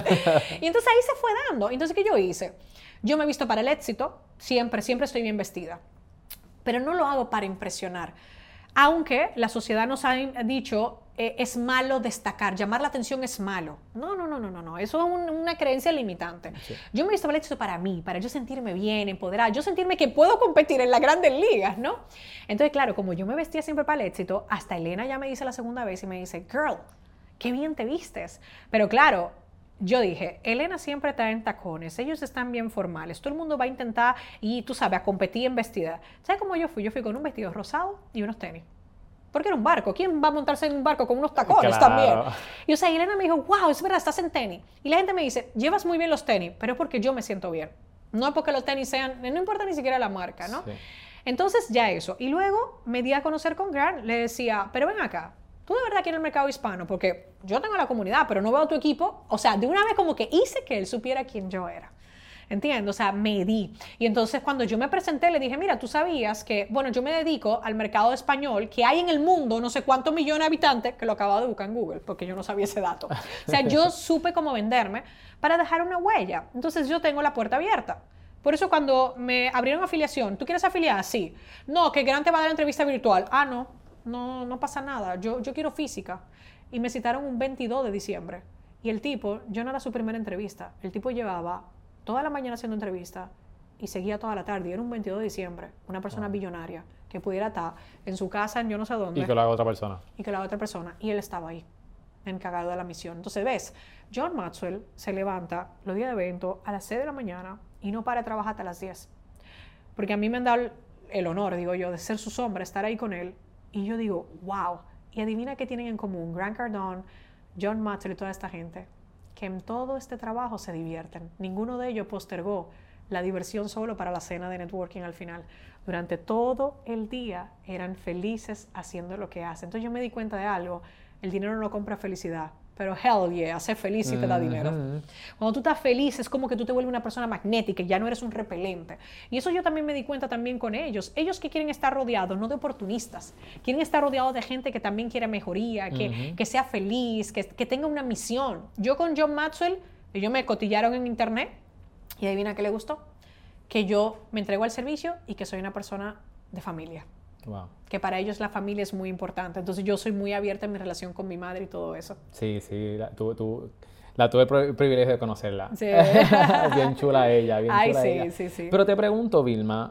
Y entonces ahí se fue dando. Entonces, ¿qué yo hice? Yo me he visto para el éxito, siempre, siempre estoy bien vestida, pero no lo hago para impresionar. Aunque la sociedad nos ha dicho, eh, es malo destacar, llamar la atención es malo. No, no, no, no, no, no. Eso es un, una creencia limitante. Sí. Yo me he visto para el éxito para mí, para yo sentirme bien, empoderada, yo sentirme que puedo competir en las grandes ligas, ¿no? Entonces, claro, como yo me vestía siempre para el éxito, hasta Elena ya me dice la segunda vez y me dice, girl, qué bien te vistes. Pero claro, yo dije, Elena siempre está en tacones, ellos están bien formales, todo el mundo va a intentar, y tú sabes, a competir en vestida. ¿Sabes cómo yo fui? Yo fui con un vestido rosado y unos tenis. Porque era un barco. ¿Quién va a montarse en un barco con unos tacones claro. también? Y o sea, Elena me dijo, wow, es verdad, estás en tenis. Y la gente me dice, llevas muy bien los tenis, pero es porque yo me siento bien. No es porque los tenis sean, no importa ni siquiera la marca, ¿no? Sí. Entonces, ya eso. Y luego me di a conocer con Grant, le decía, pero ven acá, ¿tú de verdad quieres el mercado hispano? Porque yo tengo la comunidad, pero no veo tu equipo. O sea, de una vez como que hice que él supiera quién yo era. ¿Entiendes? O sea, me di. Y entonces cuando yo me presenté, le dije, mira, tú sabías que, bueno, yo me dedico al mercado español, que hay en el mundo no sé cuántos millones de habitantes, que lo acababa de buscar en Google, porque yo no sabía ese dato. O sea, yo supe cómo venderme para dejar una huella. Entonces yo tengo la puerta abierta. Por eso cuando me abrieron afiliación, ¿tú quieres afiliar? Sí. No, que Grant te va a dar entrevista virtual. Ah, no, no, no pasa nada. Yo, yo quiero física. Y me citaron un veintidós de diciembre. Y el tipo, yo no era su primera entrevista. El tipo llevaba toda la mañana haciendo entrevistas y seguía toda la tarde. Y era un veintidós de diciembre, una persona wow. billonaria que pudiera estar en su casa en yo no sé dónde. Y que lo haga otra persona. Y que lo haga otra persona. Y él estaba ahí, encargado de la misión. Entonces, ves, John Maxwell se levanta los días de evento a las seis de la mañana y no para de trabajar hasta las diez. Porque a mí me han dado el honor, digo yo, de ser su sombra, estar ahí con él. Y yo digo, wow. Y adivina qué tienen en común Grant Cardone, John Maxwell y toda esta gente. Que en todo este trabajo se divierten. Ninguno de ellos postergó la diversión solo para la cena de networking al final. Durante todo el día eran felices haciendo lo que hacen. Entonces yo me di cuenta de algo. El dinero no compra felicidad, pero hell yeah, hacer feliz y te da dinero. Uh-huh. Cuando tú estás feliz es como que tú te vuelves una persona magnética y ya no eres un repelente. Y eso yo también me di cuenta también con ellos. Ellos que quieren estar rodeados, no de oportunistas, quieren estar rodeados de gente que también quiere mejoría, que, uh-huh. que sea feliz, que, que tenga una misión. Yo con John Maxwell, ellos me cotillaron en internet y adivina qué le gustó, que yo me entrego al servicio y que soy una persona de familia. Wow. Que para ellos la familia es muy importante. Entonces yo soy muy abierta en mi relación con mi madre y todo eso. Sí, sí, la, tú, tú, la tuve el privilegio de conocerla. Sí. Bien chula ella, bien Ay, chula sí, ella. Sí, sí. Pero te pregunto, Vilma,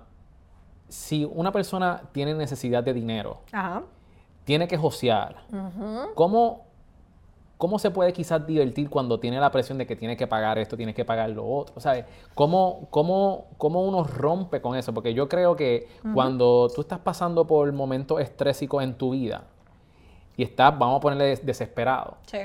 si una persona tiene necesidad de dinero, Ajá. tiene que josear, uh-huh. ¿cómo, ¿cómo se puede quizás divertir cuando tiene la presión de que tiene que pagar esto, tiene que pagar lo otro? ¿Sabes? ¿Cómo, cómo, cómo uno rompe con eso? Porque yo creo que uh-huh. cuando tú estás pasando por momentos estrésicos en tu vida y estás, vamos a ponerle desesperado, sí.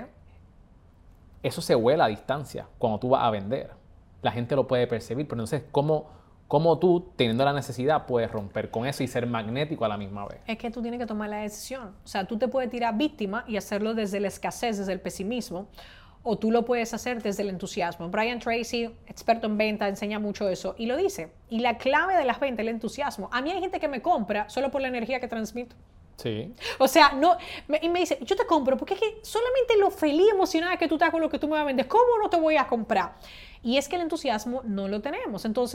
eso se vuela a distancia cuando tú vas a vender. La gente lo puede percibir, pero entonces, ¿cómo, cómo tú, teniendo la necesidad, puedes romper con eso y ser magnético a la misma vez? Es que tú tienes que tomar la decisión. O sea, tú te puedes tirar víctima y hacerlo desde la escasez, desde el pesimismo, o tú lo puedes hacer desde el entusiasmo. Brian Tracy, experto en venta, enseña mucho eso y lo dice. Y la clave de las ventas es el entusiasmo. A mí hay gente que me compra solo por la energía que transmito. Sí. O sea, no, me, y me dice, yo te compro porque es que solamente lo feliz, emocionada que tú estás con lo que tú me vas a vender, ¿cómo no te voy a comprar? Y es que el entusiasmo no lo tenemos. Entonces,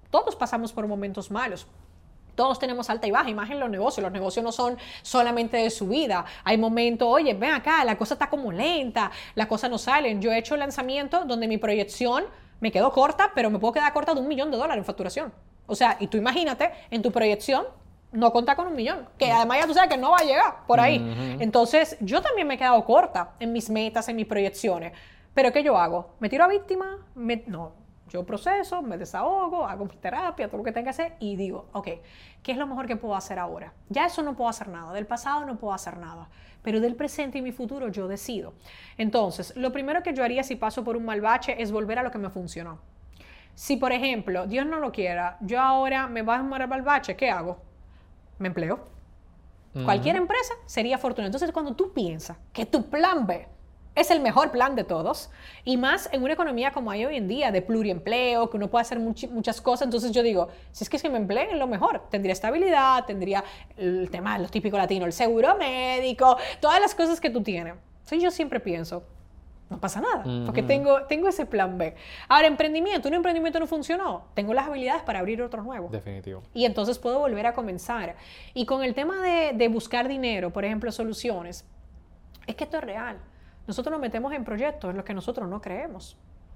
Todos pasamos por momentos malos. Todos tenemos alta y baja, imagen los negocios. Los negocios no son solamente de subida. Hay momentos, oye, ven acá, la cosa está como lenta, las cosas no salen. Yo he hecho lanzamientos donde mi proyección me quedó corta, pero me puedo quedar corta de un millón de dólares en facturación. O sea, y tú imagínate, en tu proyección, no contar con un millón, que además ya tú sabes que no va a llegar por ahí. Uh-huh. Entonces, yo también me he quedado corta en mis metas, en mis proyecciones. ¿Pero qué yo hago? ¿Me tiro a víctima? Me, no. Yo proceso, me desahogo, hago mi terapia, todo lo que tenga que hacer y digo, ok, ¿qué es lo mejor que puedo hacer ahora? Ya eso no puedo hacer nada, del pasado no puedo hacer nada, pero del presente y mi futuro yo decido. Entonces, lo primero que yo haría si paso por un mal bache es volver a lo que me funcionó. Si, por ejemplo, Dios no lo quiera, yo ahora me voy a morir mal bache, ¿qué hago? Me empleo. Uh-huh. Cualquier empresa sería afortunada. Entonces, cuando tú piensas que tu plan B es el mejor plan de todos, y más en una economía como hay hoy en día, de pluriempleo, que uno puede hacer much- muchas cosas, entonces yo digo, si es que, es que me empleen es lo mejor, tendría estabilidad, tendría el tema de los típicos latinos, el seguro médico, todas las cosas que tú tienes. Entonces yo siempre pienso, no pasa nada, uh-huh. porque tengo, tengo ese plan B. Ahora, emprendimiento, un emprendimiento no funcionó, tengo las habilidades para abrir otro nuevo. Definitivo. Y entonces puedo volver a comenzar. Y con el tema de, de buscar dinero, por ejemplo, soluciones, es que esto es real. Nosotros nos metemos en proyectos en los que nosotros no creemos.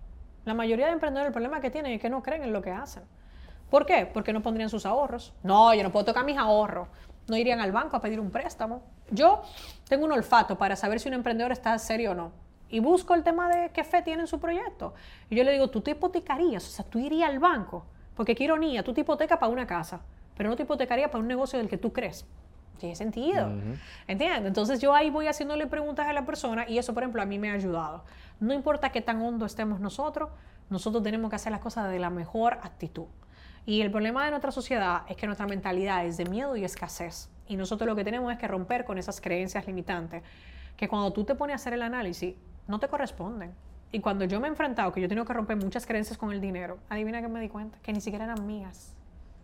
La mayoría de emprendedores el problema que tienen es que no creen en lo que hacen. ¿Por qué? Porque no pondrían sus ahorros. No, yo no puedo tocar mis ahorros. No irían al banco a pedir un préstamo. Yo tengo un olfato para saber si un emprendedor está serio o no. Y busco el tema de qué fe tiene en su proyecto. Y yo le digo, tú te hipotecarías, o sea, tú irías al banco. Porque qué ironía, tú te hipotecas para una casa, pero no te hipotecarías para un negocio del que tú crees. Tiene sentido, uh-huh. ¿Entiendes? Entonces yo ahí voy haciéndole preguntas a la persona y eso, por ejemplo, a mí me ha ayudado. No importa qué tan hondo estemos nosotros, nosotros tenemos que hacer las cosas de la mejor actitud. Y el problema de nuestra sociedad es que nuestra mentalidad es de miedo y escasez. Y nosotros lo que tenemos es que romper con esas creencias limitantes, que cuando tú te pones a hacer el análisis, no te corresponden. Y cuando yo me he enfrentado, que yo he tenido que romper muchas creencias con el dinero, adivina que me di cuenta, que ni siquiera eran mías.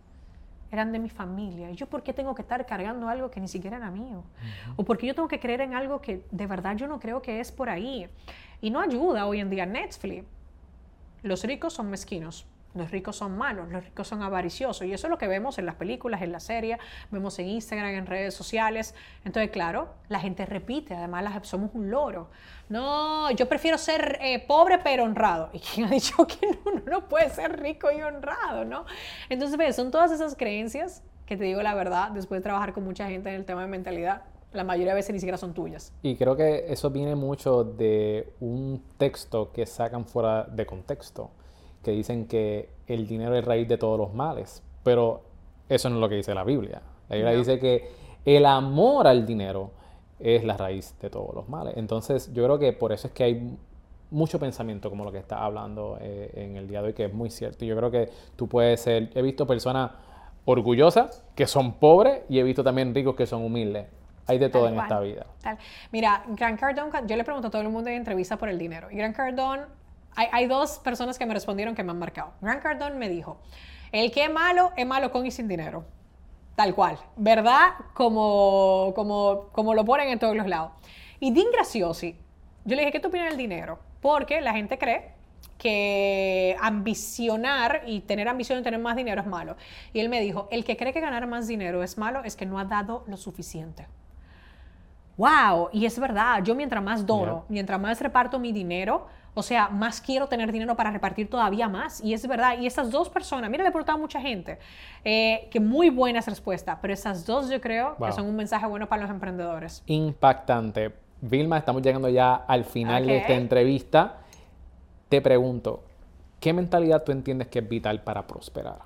Eran de mi familia. ¿Y yo por qué tengo que estar cargando algo que ni siquiera era mío? Uh-huh. ¿O por qué yo tengo que creer en algo que de verdad yo no creo que es por ahí? Y no ayuda hoy en día Netflix. Los ricos son mezquinos. Los ricos son malos, los ricos son avariciosos. Y eso es lo que vemos en las películas, en la serie, vemos en Instagram, en redes sociales. Entonces, claro, la gente repite. Además, las, somos un loro. No, yo prefiero ser eh, pobre pero honrado. ¿Y quién ha dicho que no, uno no puede ser rico y honrado, no? Entonces, ves, son todas esas creencias que te digo la verdad, después de trabajar con mucha gente en el tema de mentalidad, la mayoría de veces ni siquiera son tuyas. Y creo que eso viene mucho de un texto que sacan fuera de contexto, que dicen que el dinero es raíz de todos los males, pero eso no es lo que dice la Biblia. La Biblia no. dice que el amor al dinero es la raíz de todos los males. Entonces yo creo que por eso es que hay mucho pensamiento como lo que estás hablando eh, en el día de hoy, que es muy cierto. Yo creo que tú puedes ser, he visto personas orgullosas que son pobres y he visto también ricos que son humildes. Hay de todo Tal en cual. esta vida. Tal. Mira, Grant Cardone, yo le pregunto a todo el mundo en entrevista por el dinero. Y Grant Cardone, hay, hay dos personas que me respondieron que me han marcado. Grant Cardone me dijo, el que es malo, es malo con y sin dinero. Tal cual, ¿verdad? Como, como, como lo ponen en todos los lados. Y Dean Graziosi, yo le dije, ¿qué tú opinas del dinero? Porque la gente cree que ambicionar y tener ambición de tener más dinero es malo. Y él me dijo, el que cree que ganar más dinero es malo es que no ha dado lo suficiente. ¡Wow! Y es verdad, yo mientras más dono, yeah. mientras más reparto mi dinero, o sea, más quiero tener dinero para repartir todavía más. Y es verdad. Y esas dos personas, mira, le he preguntado a mucha gente, eh, que muy buenas respuestas, pero esas dos yo creo wow. que son un mensaje bueno para los emprendedores. Impactante. Vilma, estamos llegando ya al final okay. de esta entrevista. Te pregunto, ¿qué mentalidad tú entiendes que es vital para prosperar?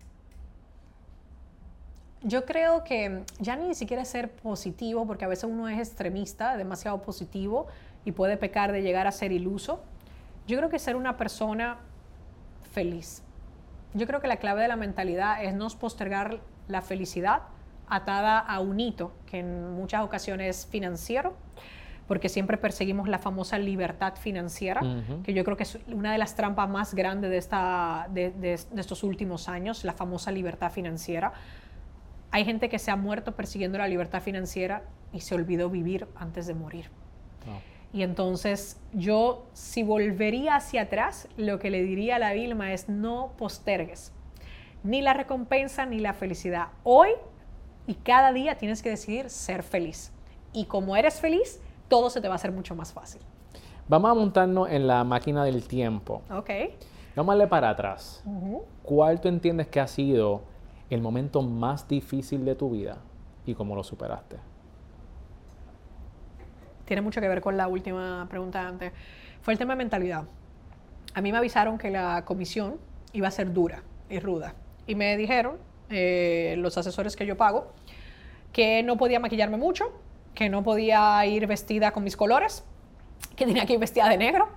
Yo creo que ya ni siquiera es ser positivo, porque a veces uno es extremista, demasiado positivo, y puede pecar de llegar a ser iluso. Yo creo que ser una persona feliz. Yo creo que la clave de la mentalidad es no postergar la felicidad atada a un hito, que en muchas ocasiones es financiero, porque siempre perseguimos la famosa libertad financiera, uh-huh. que yo creo que es una de las trampas más grandes de, esta, de, de, de estos últimos años, la famosa libertad financiera. Hay gente que se ha muerto persiguiendo la libertad financiera y se olvidó vivir antes de morir. Oh. Y entonces yo, si volvería hacia atrás, lo que le diría a la Vilma es no postergues ni la recompensa ni la felicidad. Hoy y cada día tienes que decidir ser feliz. Y como eres feliz, todo se te va a hacer mucho más fácil. Vamos a montarnos en la máquina del tiempo. Ok. Vamos a darle para atrás. Uh-huh. ¿Cuál tú entiendes que ha sido el momento más difícil de tu vida y cómo lo superaste? Tiene mucho que ver con la última pregunta antes. Fue el tema de mentalidad. A mí me avisaron que la comisión iba a ser dura y ruda. Y me dijeron, eh, los asesores que yo pago, que no podía maquillarme mucho, que no podía ir vestida con mis colores, que tenía que ir vestida de negro.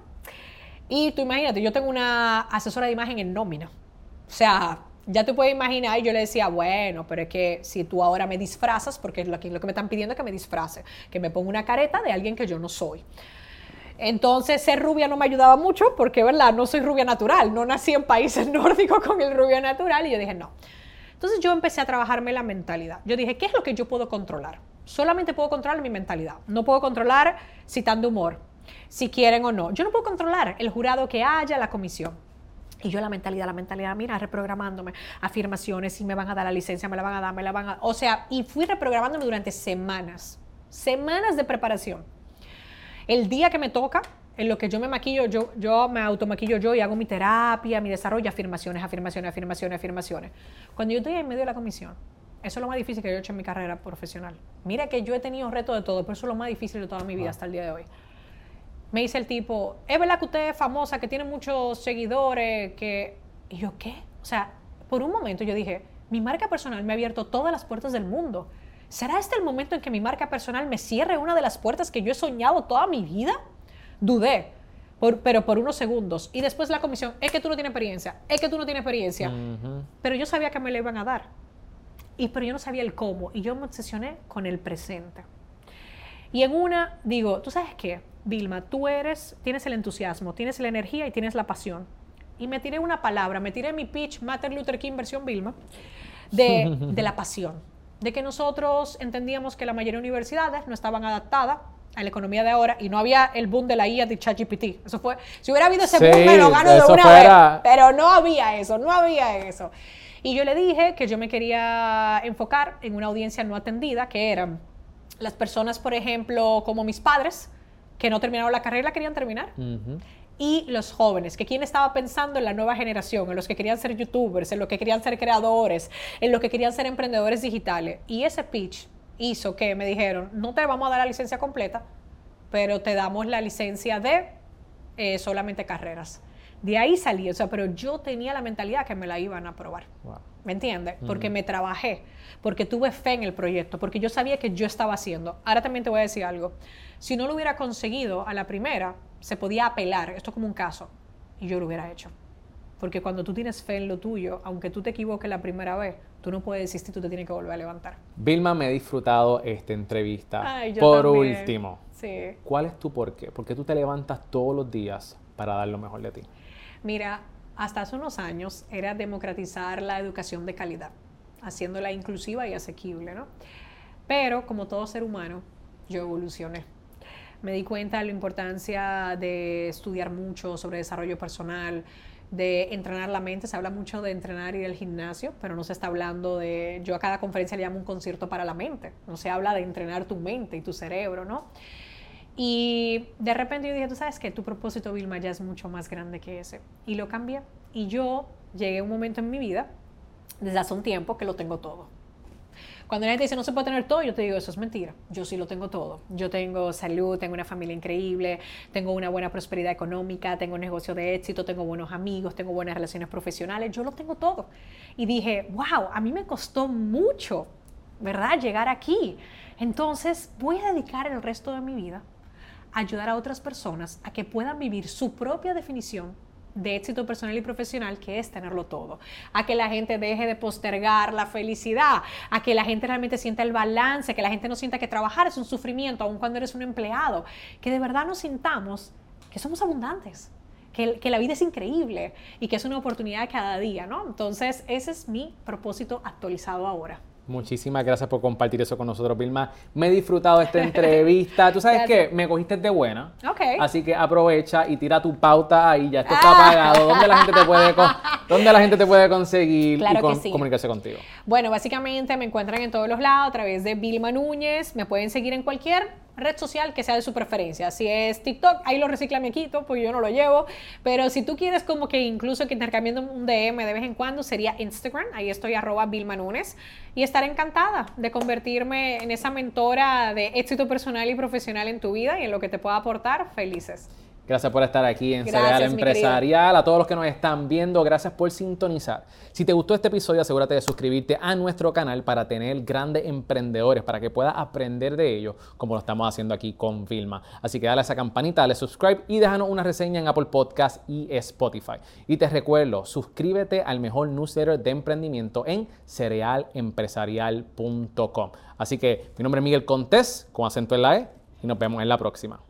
Y tú imagínate, yo tengo una asesora de imagen en nómina. O sea, ya te puedes imaginar, y yo le decía, bueno, pero es que si tú ahora me disfrazas, porque lo que, lo que me están pidiendo es que me disfrace, que me ponga una careta de alguien que yo no soy. Entonces, ser rubia no me ayudaba mucho, porque, ¿verdad? No soy rubia natural, no nací en países nórdicos con el rubio natural, y yo dije, no. Entonces, yo empecé a trabajarme la mentalidad. Yo dije, ¿qué es lo que yo puedo controlar? Solamente puedo controlar mi mentalidad. No puedo controlar si están de humor, si quieren o no. Yo no puedo controlar el jurado que haya, la comisión. Y yo la mentalidad, la mentalidad, mira, reprogramándome, afirmaciones, si me van a dar la licencia, me la van a dar, me la van a... O sea, y fui reprogramándome durante semanas, semanas de preparación. El día que me toca, en lo que yo me maquillo, yo, yo me automaquillo yo y hago mi terapia, mi desarrollo, afirmaciones, afirmaciones, afirmaciones, afirmaciones. Cuando yo estoy en medio de la comisión, eso es lo más difícil que yo he hecho en mi carrera profesional. Mira que yo he tenido retos de todo, pero eso es lo más difícil de toda mi vida ah. hasta el día de hoy. Me dice el tipo, ¿es verdad que usted es famosa, que tiene muchos seguidores? Que... Y yo, ¿qué? O sea, por un momento yo dije, mi marca personal me ha abierto todas las puertas del mundo. ¿Será este el momento en que mi marca personal me cierre una de las puertas que yo he soñado toda mi vida? Dudé, por, pero por unos segundos. Y después la comisión, es que tú no tienes experiencia, es que tú no tienes experiencia. Uh-huh. Pero yo sabía que me la iban a dar. Y, pero yo no sabía el cómo. Y yo me obsesioné con el presente. Y en una, digo, ¿tú sabes qué? Vilma, tú eres, tienes el entusiasmo, tienes la energía y tienes la pasión. Y me tiré una palabra, me tiré mi pitch, Martin Luther King versión Vilma, de, de la pasión. De que nosotros entendíamos que la mayoría de universidades no estaban adaptadas a la economía de ahora y no había el boom de la I A de ChatGPT. Eso fue, si hubiera habido ese sí, boom me lo gano de una fuera... vez, pero no había eso, no había eso. Y yo le dije que yo me quería enfocar en una audiencia no atendida, que eran las personas, por ejemplo, como mis padres, que no terminaron la carrera y la querían terminar. Uh-huh. Y los jóvenes, que quién estaba pensando en la nueva generación, en los que querían ser youtubers, en los que querían ser creadores, en los que querían ser emprendedores digitales. Y ese pitch hizo que me dijeron, no te vamos a dar la licencia completa, pero te damos la licencia de eh, solamente carreras. De ahí salí, o sea, pero yo tenía la mentalidad que me la iban a aprobar. Wow. ¿Me entiendes? Uh-huh. Porque me trabajé, porque tuve fe en el proyecto, porque yo sabía que yo estaba haciendo. Ahora también te voy a decir algo. Si no lo hubiera conseguido a la primera, se podía apelar, esto es como un caso, y yo lo hubiera hecho. Porque cuando tú tienes fe en lo tuyo, aunque tú te equivoques la primera vez, tú no puedes desistir, tú te tienes que volver a levantar. Vilma, me he disfrutado esta entrevista. Ay, yo Por también. último, sí. ¿Cuál es tu por qué? ¿Por qué tú te levantas todos los días para dar lo mejor de ti? Mira, hasta hace unos años era democratizar la educación de calidad, haciéndola inclusiva y asequible, ¿no? Pero, como todo ser humano, yo evolucioné. Me di cuenta de la importancia de estudiar mucho sobre desarrollo personal, de entrenar la mente. Se habla mucho de entrenar y del gimnasio, pero no se está hablando de... Yo a cada conferencia le llamo un concierto para la mente. No se habla de entrenar tu mente y tu cerebro, ¿no? Y de repente yo dije, ¿tú sabes qué? Tu propósito, Vilma, ya es mucho más grande que ese. Y lo cambié. Y yo llegué a un momento en mi vida, desde hace un tiempo, que lo tengo todo. Cuando la gente dice no se puede tener todo, yo te digo, eso es mentira. Yo sí lo tengo todo. Yo tengo salud, tengo una familia increíble, tengo una buena prosperidad económica, tengo un negocio de éxito, tengo buenos amigos, tengo buenas relaciones profesionales. Yo lo tengo todo. Y dije, wow, a mí me costó mucho, ¿verdad?, llegar aquí. Entonces voy a dedicar el resto de mi vida a ayudar a otras personas a que puedan vivir su propia definición de éxito personal y profesional, que es tenerlo todo, a que la gente deje de postergar la felicidad, a que la gente realmente sienta el balance, que la gente no sienta que trabajar es un sufrimiento, aun cuando eres un empleado, que de verdad nos sintamos que somos abundantes, que, que la vida es increíble y que es una oportunidad cada día, ¿no? Entonces ese es mi propósito actualizado ahora. Muchísimas gracias por compartir eso con nosotros, Vilma. Me he disfrutado de esta entrevista. Tú sabes que me cogiste de buena. Okay. Así que aprovecha y tira tu pauta ahí. Ya esto está pagado. ¿Dónde la gente te puede co- ¿Dónde la gente te puede conseguir claro y con, que sí. comunicarse contigo? Bueno, básicamente me encuentran en todos los lados a través de Vilma Núñez. Me pueden seguir en cualquier red social que sea de su preferencia. Si es TikTok, ahí lo recicla mi equipo, porque yo no lo llevo. Pero si tú quieres como que incluso que intercambiando un D M de vez en cuando, sería Instagram. Ahí estoy arroba Vilma Núñez. Y estaré encantada de convertirme en esa mentora de éxito personal y profesional en tu vida y en lo que te pueda aportar. Felices. Gracias por estar aquí en Gracias, Cereal Empresarial. A todos los que nos están viendo, gracias por sintonizar. Si te gustó este episodio, asegúrate de suscribirte a nuestro canal para tener grandes emprendedores, para que puedas aprender de ellos, como lo estamos haciendo aquí con Vilma. Así que dale a esa campanita, dale subscribe y déjanos una reseña en Apple Podcast y Spotify. Y te recuerdo, suscríbete al mejor newsletter de emprendimiento en cereal empresarial punto com. Así que mi nombre es Miguel Contés, con acento en la E, y nos vemos en la próxima.